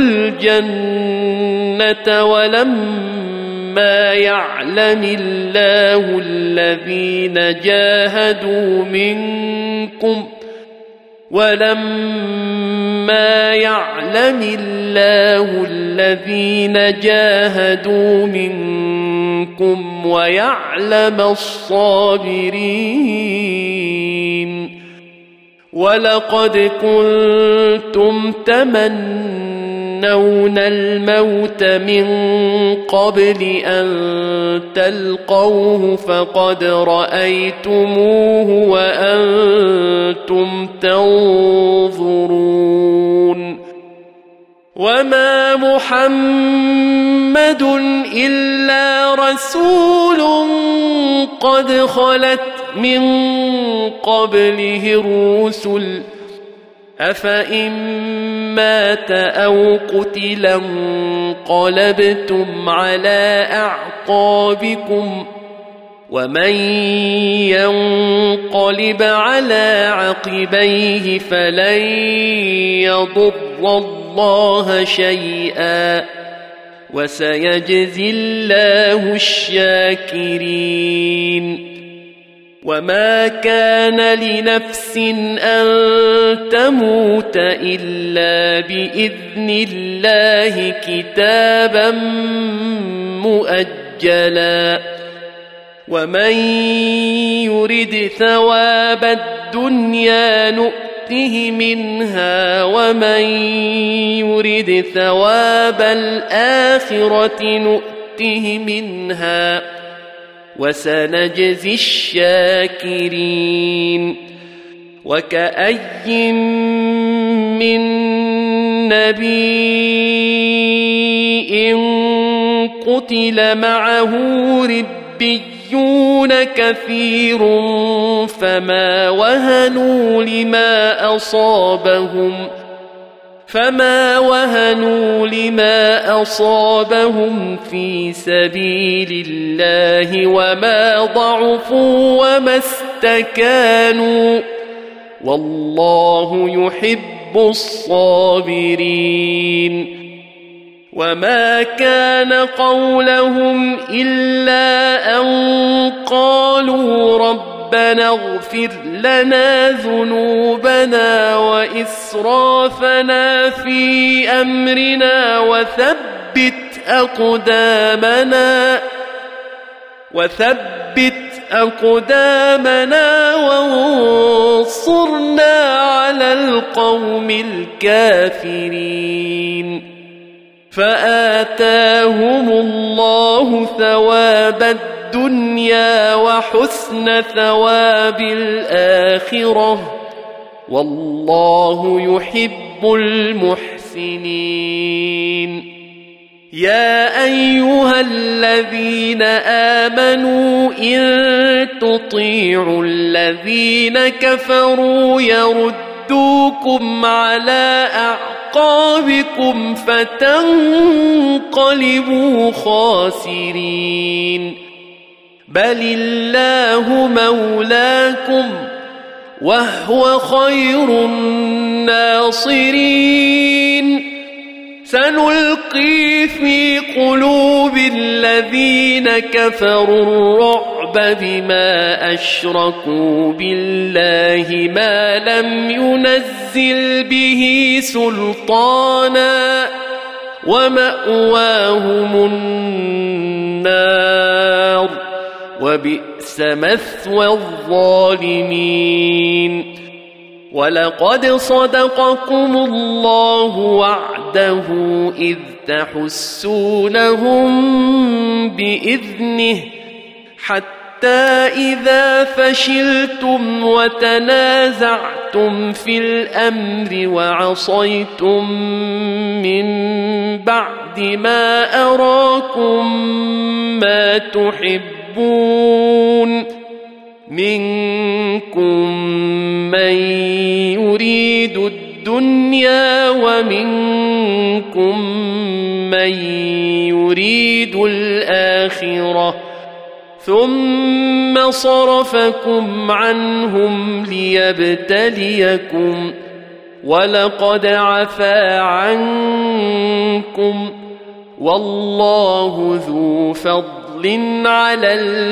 Speaker 1: الجنة ولما يعلم الله الذين جاهدوا منكم ويعلم الصابرين ولقد كنتم تمنون الموت من قبل أن تلقوه فقد رأيتموه وأنتم تنظرون وما محمد إلا رسول قد خلت من قبله الرسل أفإن مات أو قتل انقلبتم على أعقابكم ومن ينقلب على عقبيه فلن يضر الله شيئا وسيجزي الله الشاكرين وما كان لنفس أن تموت إلا بإذن الله كتابا مؤجلا ومن يرد ثواب الدنيا نؤته منها ومن يرد ثواب الآخرة نؤته منها وسنجزي الشاكرين وكأي من نبي قتل معه ربيون كثير فما وهنوا لما أصابهم في سبيل الله وما ضعفوا وما استكانوا والله يحب الصابرين وما كان قولهم إلا أن قالوا ربنا اغفر لنا ذنوبنا وإسرافنا في أمرنا وثبت أقدامنا وانصرنا على القوم الكافرين فآتاهم الله ثواب الدنيا وحسن ثواب الآخرة والله يحب المحسنين يا أيها الذين آمنوا إن تطيعوا الذين كفروا يردوكم على أعقابكم فتنقلبوا خاسرين بل الله مولاكم وهو خير الناصرين سنلقي في قلوب الذين كفروا الرعب بما أشركوا بالله ما لم ينزل به سلطانا ومأواهم النار وبئس مثوى الظالمين ولقد صدقكم الله وعده إذ تحسونهم بإذنه حتى إذا فشلتم وتنازعتم في الأمر وعصيتم من بعد ما أراكم ما تحبون منكم من يريد الدنيا ومنكم من يريد الآخرة ثم صرفكم عنهم ليبتليكم ولقد عفا عنكم والله ذو فضل على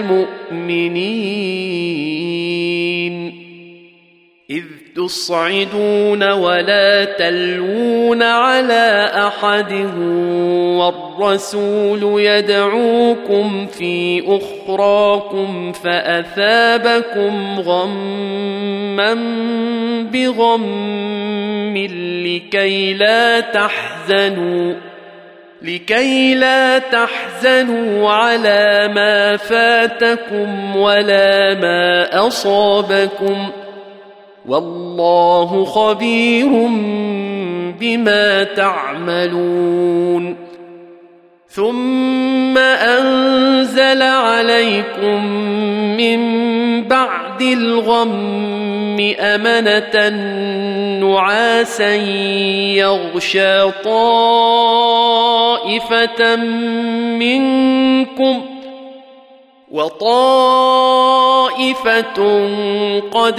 Speaker 1: المؤمنين إذ تصعدون ولا تلوون على أحد والرسول يدعوكم في أخراكم فأثابكم غما بغم لكي لا تحزنوا على ما فاتكم ولا ما أصابكم والله خبير بما تعملون ثم أنزل عليكم من بعد الغم أمنة نعاسا يغشى طائفة منكم وطائفة قد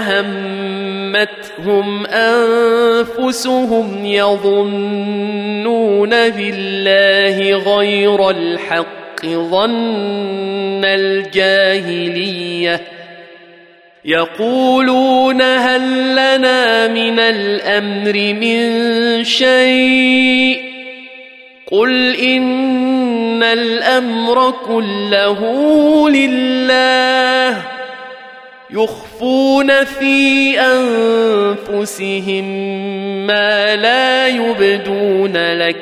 Speaker 1: أهمتهم أنفسهم يظنون بالله غير الحق ظن الجاهلية يقولون هل لنا من الأمر من شيء قل إن الأمر كله لله يخفون في أنفسهم ما لا يبدون لك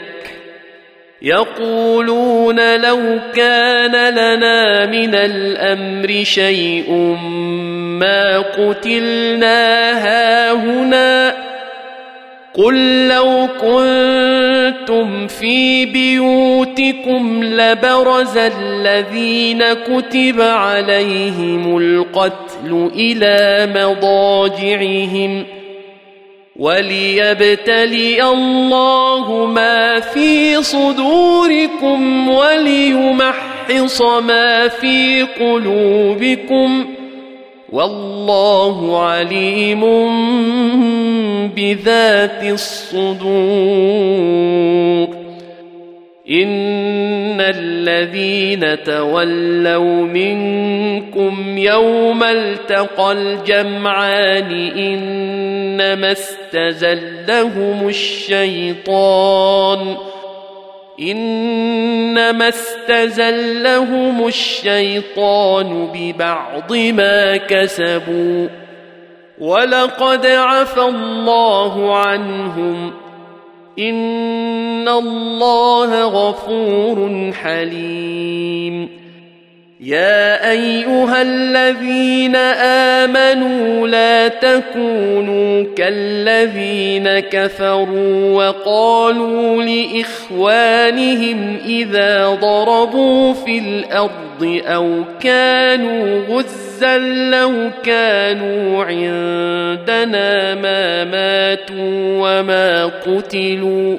Speaker 1: يقولون لو كان لنا من الأمر شيء ما قتلنا هاهنا قل لو كنتم في بيوتكم لبرز الذين كتب عليهم القتل إلى مضاجعهم وليبتلي الله ما في صدوركم وليمحص ما في قلوبكم والله عليم بذات الصدور إن الذين تولوا منكم يوم التقى الجمعان إنما استزلهم الشيطان ببعض ما كسبوا ولقد عفى الله عنهم إن الله غفور حليم يا أيها الذين آمنوا لا تكونوا كالذين كفروا وقالوا لإخوانهم إذا ضربوا في الأرض أو كانوا غزا لو كانوا عندنا ما ماتوا وما قتلوا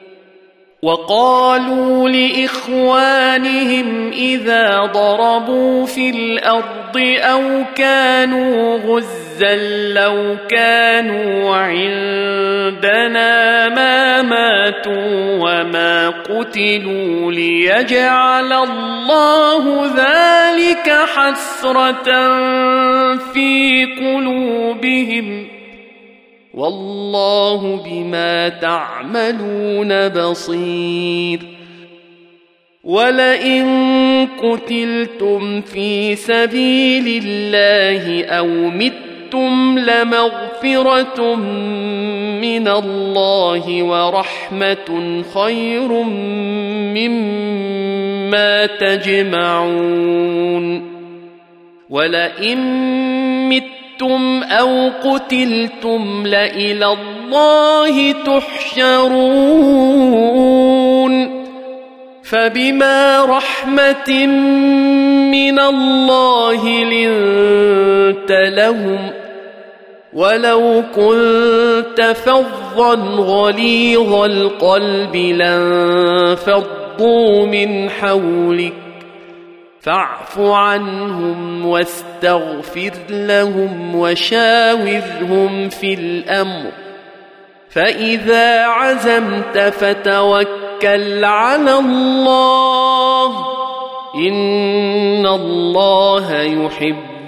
Speaker 1: وقالوا لإخوانهم إذا ضربوا في الأرض أو كانوا غزا لو كانوا عندنا ما ماتوا وما قتلوا ليجعل الله ذلك حسرة في قلوبهم والله بما تعملون بصير ولئن قتلتم في سبيل الله أو متم لمغفرة مغفرة من الله ورحمة خير مما تجمعون ولئن متم أو قتلتم لإلى الله تحشرون فبما رحمة من الله لنت لهم ولو كنت فظا غليظ القلب لانفضوا من حولك فاعف عنهم واستغفر لهم وشاورهم في الأمر فإذا عزمت فتوكل على الله إن الله يحب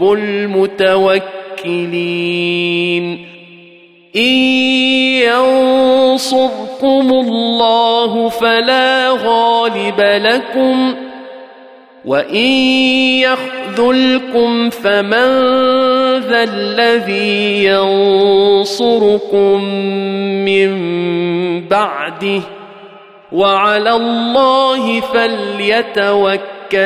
Speaker 1: المتوكلين إن ينصركم الله فلا غالب لكم وإن يخذلكم فمن ذا الذي ينصركم من بعده وعلى الله فليتوكل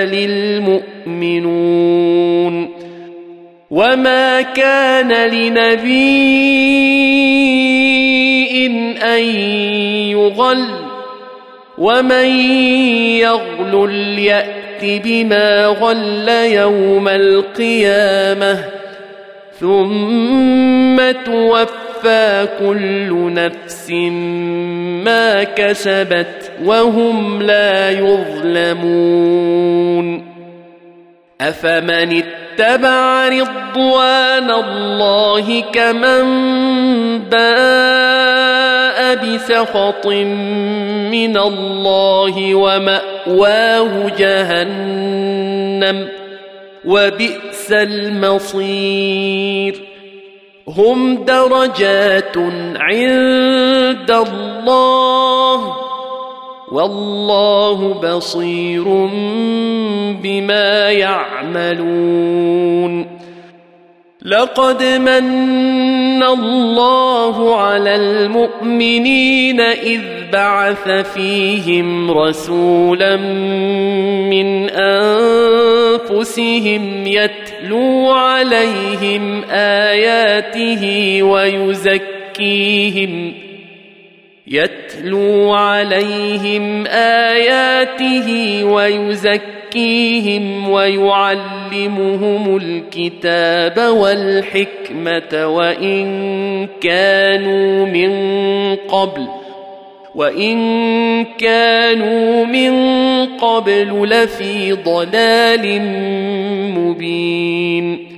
Speaker 1: المؤمنون وما كان لنبي أن يغل ومن يغلل يأت بما غل يوم القيامة ثم توفى كل نفس ما كسبت وهم لا يظلمون أفمن اتبع رضوان الله كمن باء بسخط من الله ومأواه جهنم وبئس المصير هم درجات عند الله والله بصير بما يعملون لقد من الله على المؤمنين إذ بعث فيهم رسولا من أنفسهم يتلو عليهم آياته ويزكيهم ويعلمهم الكتاب والحكمة وإن كانوا من قبل لفي ضلال مبين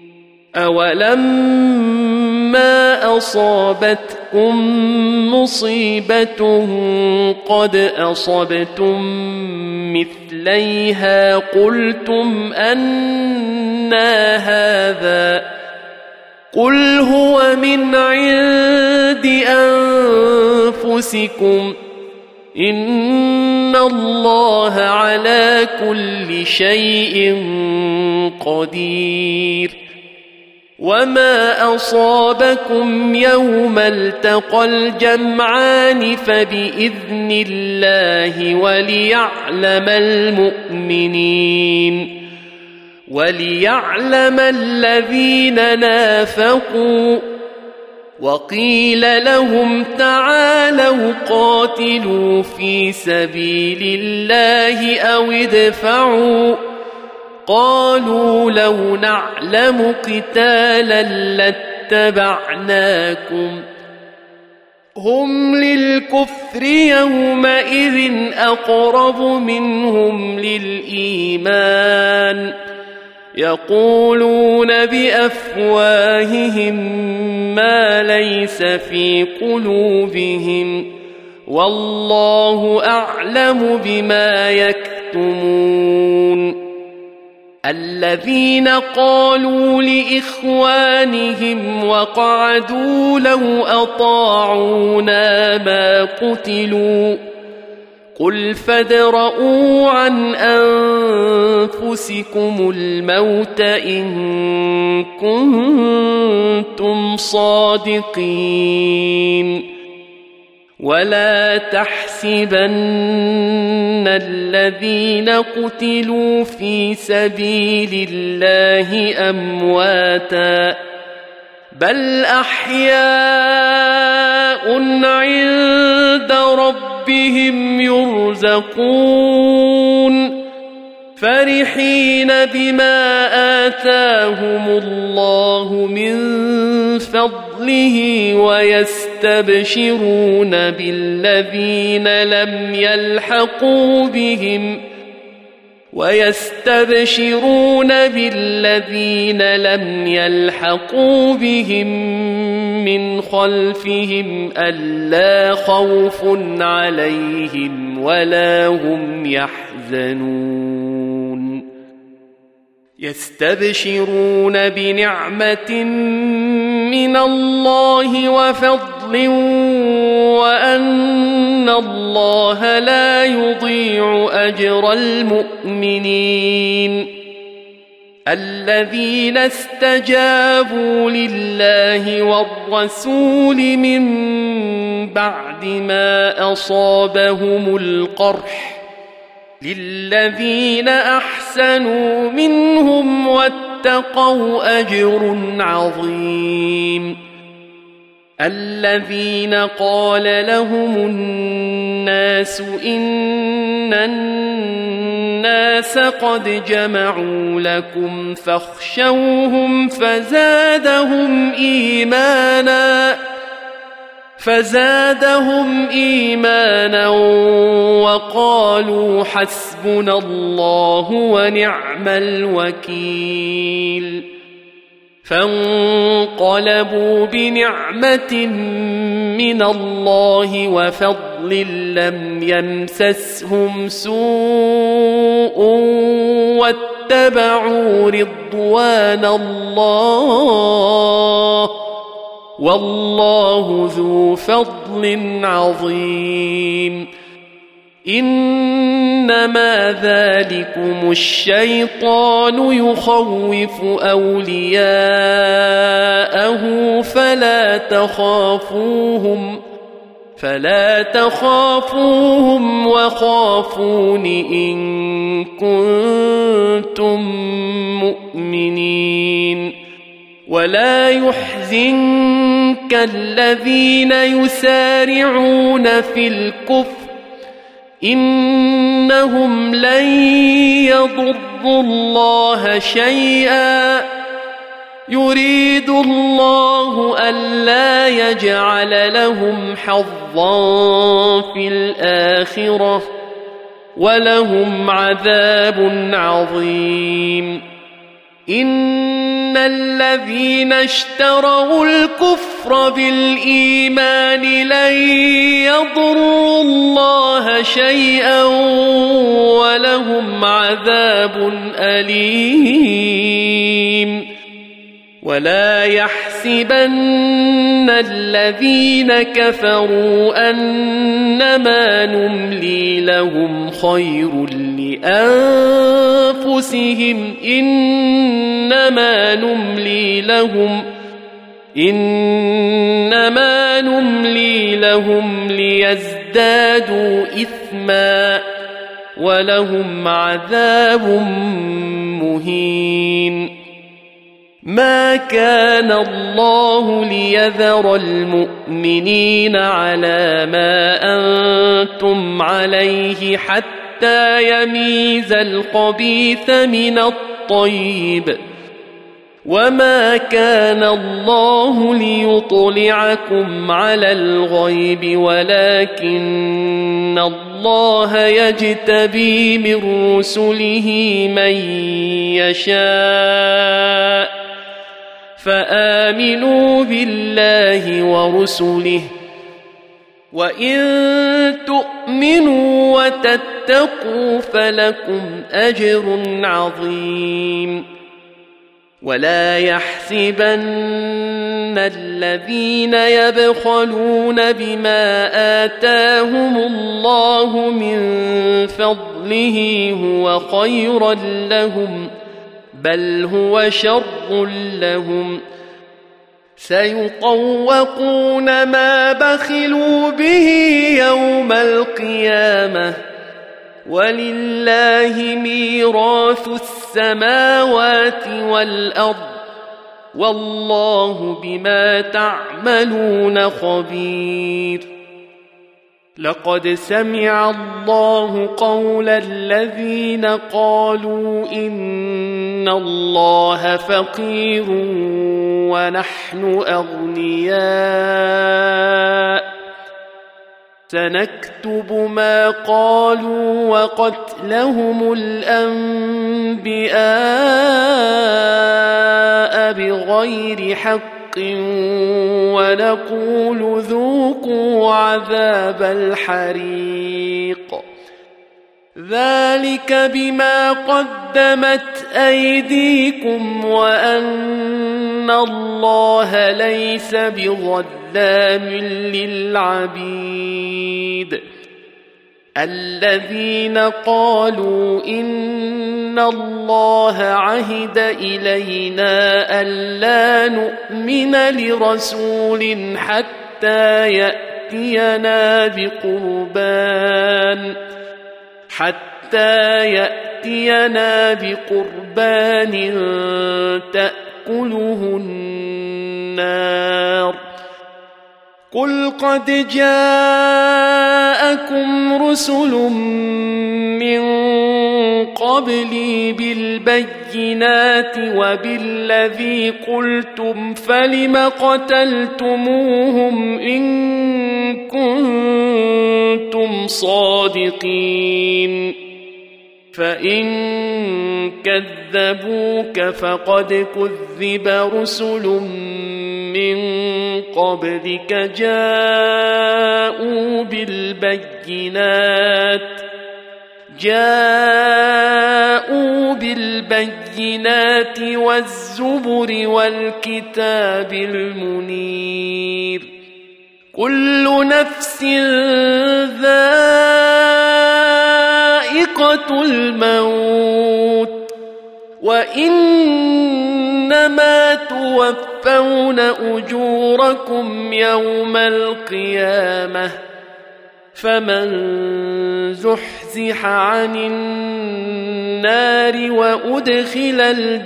Speaker 1: أولما أصابتكم مصيبة قد أصبتم مثليها قلتم أنى هذا قل هو من عند أنفسكم إن الله على كل شيء قدير وما أصابكم يوم التقى الجمعان فبإذن الله وليعلم الذين نافقوا وقيل لهم تعالوا قاتلوا في سبيل الله أو ادفعوا قالوا لو نعلم قتالا لاتبعناكم هم للكفر يومئذ أقرب منهم للإيمان يقولون بأفواههم ما ليس في قلوبهم والله أعلم بما يكتمون الذين قالوا لإخوانهم وقعدوا لو أطاعونا ما قتلوا قل فادرءوا عن أنفسكم الموت إن كنتم صادقين ولا تحسبن الذين قتلوا في سبيل الله أمواتا بل أحياء عند ربهم يرزقون فرحين بما آتاهم الله من فضله ويستبشرون بالذين لم يلحقوا بهم من خلفهم ألا خوف عليهم ولا هم يحزنون يستبشرون بنعمة من الله وفضل وأن الله لا يضيع أجر المؤمنين الذين استجابوا لله والرسول من بعد ما أصابهم القرح للذين أحسنوا منهم واتقوا أجر عظيم الذين قال لهم الناس إن الناس قد جمعوا لكم فاخشوهم فزادهم إيمانا وقالوا حسبنا الله ونعم الوكيل فانقلبوا بنعمة من الله وفضل لم يمسسهم سوء واتبعوا رضوان الله والله ذو فضل عظيم إنما ذلكم الشيطان يخوف أولياءه فلا تخافوهم وخافون إن كنتم مؤمنين ولا يحزنك الذين يسارعون في الكفر إنهم لن يضروا الله شيئا يريد الله ألا يجعل لهم حظا في الآخرة ولهم عذاب عظيم إن الذين اشتروا الكفر بالإيمان لن يضروا الله شيئا ولهم عذاب أليم ولا يحسبن الذين كفروا أنما نملي لهم خير لأنفسهم إنما نملي لهم ليزدادوا إثما ولهم عذاب مهين ما كان الله ليذر المؤمنين على ما أنتم عليه حتى يميز الخبيث من الطيب وما كان الله ليطلعكم على الغيب ولكن الله يجتبي من رسله من يشاء فآمنوا بالله ورسله وإن تؤمنوا وتتقوا فلكم أجر عظيم ولا يحسبن الذين يبخلون بما آتاهم الله من فضله هو خيرا لهم بل هو شر لهم سيطوقون ما بخلوا به يوم القيامة ولله ميراث السماوات والأرض والله بما تعملون خبير لقد سمع الله قول الذين قالوا إن الله فقير ونحن أغنياء سنكتب ما قالوا وقتلهم الأنبياء بغير حق ونقول ذوقوا عذاب الحريق ذلك بما قدمت أيديكم وأن الله ليس بظلام للعبيد الذين قالوا إن الله عهد إلينا ألا نؤمن لرسول حتى يأتينا بقربان تأكله النار قل قد جاءكم رسل من قبلي بالبينات وبالذي قلتم فلم قتلتموهم إن كنتم صادقين فإن كذبوك فقد كذب رسل من قبلك جاءوا بالبينات والزبر والكتاب المنير كل نفس ذائقة الموت وإنما توفون أجوركم يوم القيامة فمن زحزح عن النار وأدخل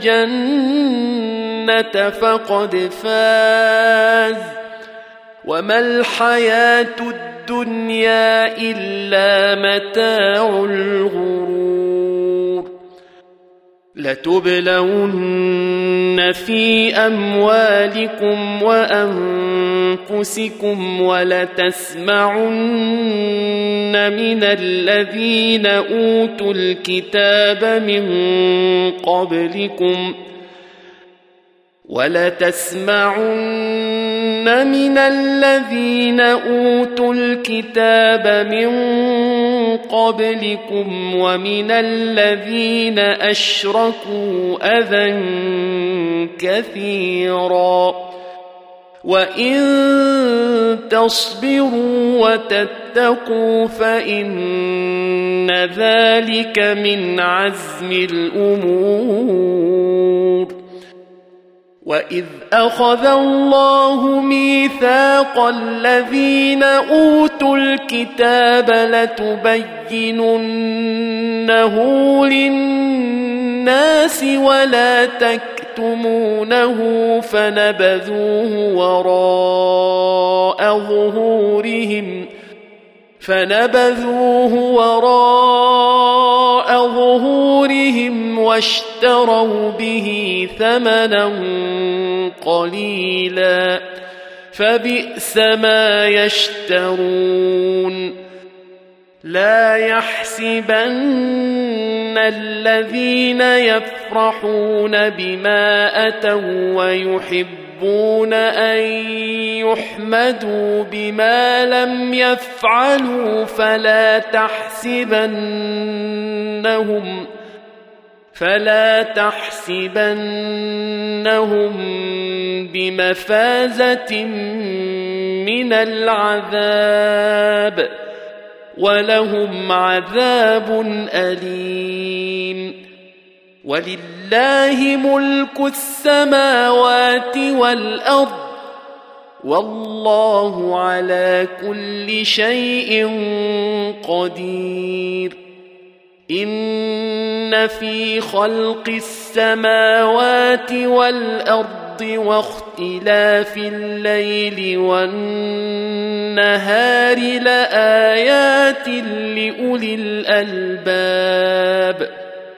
Speaker 1: الجنة فقد فاز وما الحياة الدنيا إلا متاع الغرور لتبلون في أموالكم وأنفسكم ولتسمعن من الذين أوتوا الكتاب من قبلكم ومن الذين أشركوا أذى كثيرا وإن تصبروا وتتقوا فإن ذلك من عزم الأمور وإذ أخذ الله ميثاق الذين أوتوا الكتاب لتبيننه للناس ولا تكتمونه فنبذوه وراء ظهورهم واشتروا به ثمنا قليلا فبئس ما يشترون لا يحسبن الذين يفرحون بما أتوا ويحبون أن يحمدوا بما لم فلا تحسبنهم بمفازة من العذاب ولهم عذاب أليم. ولله ملك السماوات والأرض والله على كل شيء قدير. إن في خلق السماوات والأرض واختلاف الليل والنهار لآيات لأولي الألباب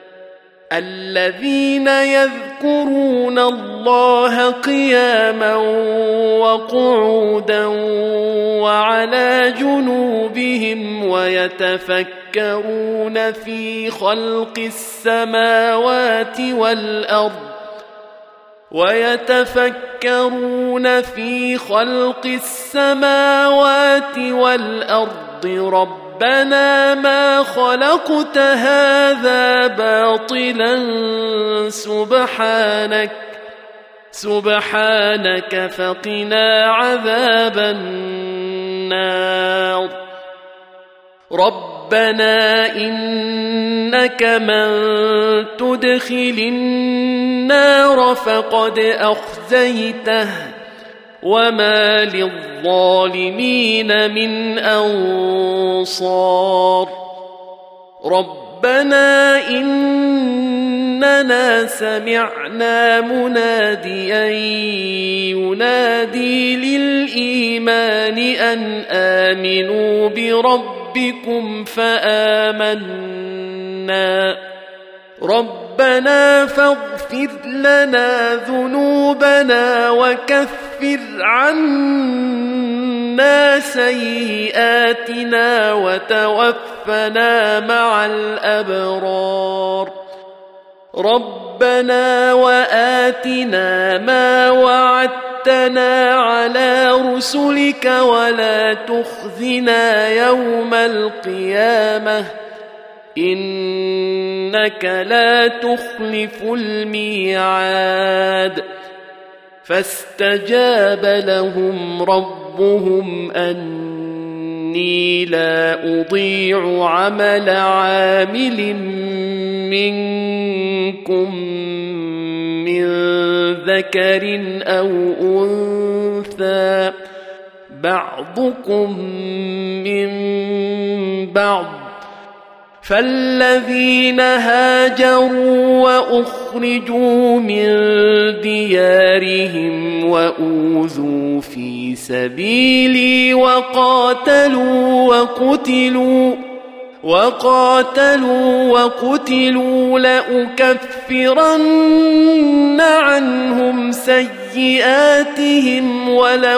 Speaker 1: الذين يذكرون الله قياما وقعودا وعلى جنوبهم ويتفكرون في خلق السماوات والأرض ربنا ما خلقت هذا باطلا سبحانك فقنا عذاب النار. ربنا إنك من تدخل النار فقد أخزيته وما للظالمين من أنصار. ربنا إننا سمعنا مناديا ينادي للإيمان أن آمنوا بربكم فآمنا. ربنا فاغفر لنا ذنوبنا وكفر عنا سيئاتنا وتوفنا مع الأبرار. ربنا وآتنا ما وعدتنا على رسلك ولا تخزنا يوم القيامة إنك لا تخلف الميعاد. فاستجاب لهم ربهم أني لا أضيع عمل عامل منكم من ذكر أو أنثى بعضكم من بعض. فالذين هاجروا وأخرجوا من ديارهم وأوذوا في سبيلي وقاتلوا لأكفرن عنهم سيئاتهم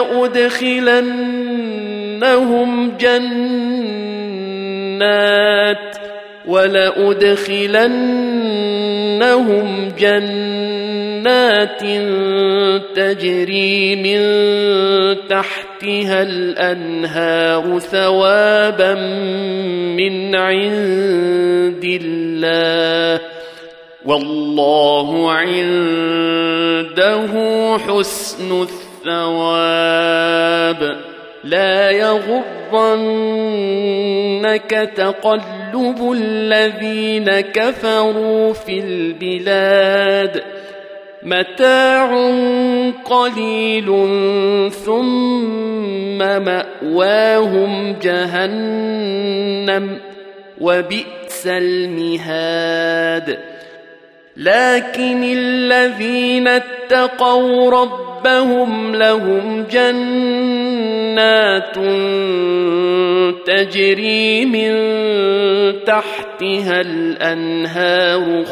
Speaker 1: ولأدخلنهم جنات تجري من تحتها الأنهار ثوابا من عند الله والله عنده حسن الثواب. لا يغرنك تقلب الذين كفروا في البلاد متاع قليل ثم مأواهم جهنم وبئس المهاد. لكن الذين اتقوا ربهم لهم جنات تجري من تحتها الأنهار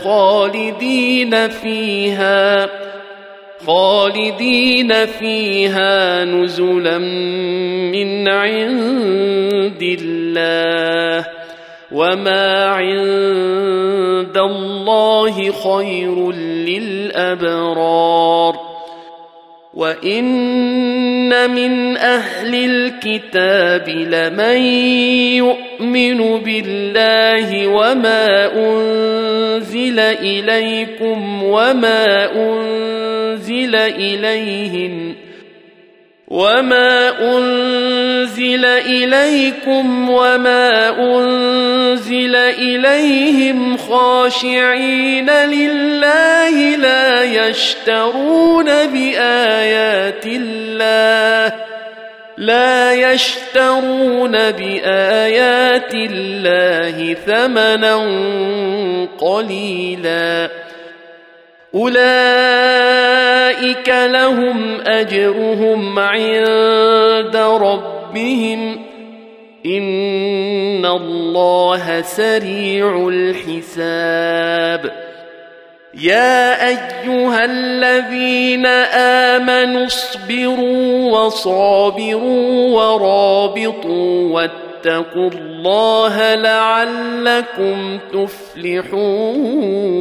Speaker 1: خالدين فيها نزلا من عند الله وما عند الله خير للأبرار. وإن من أهل الكتاب لمن يؤمن بالله وما أنزل إليكم وما أنزل إليهم خاشعين لله لا يشترون بآيات الله ثمنا قليلا أولئك لهم أجرهم عند ربهم إن الله سريع الحساب يا أيها الذين آمنوا اصبروا وصابروا ورابطوا واتقوا الله لعلكم تفلحون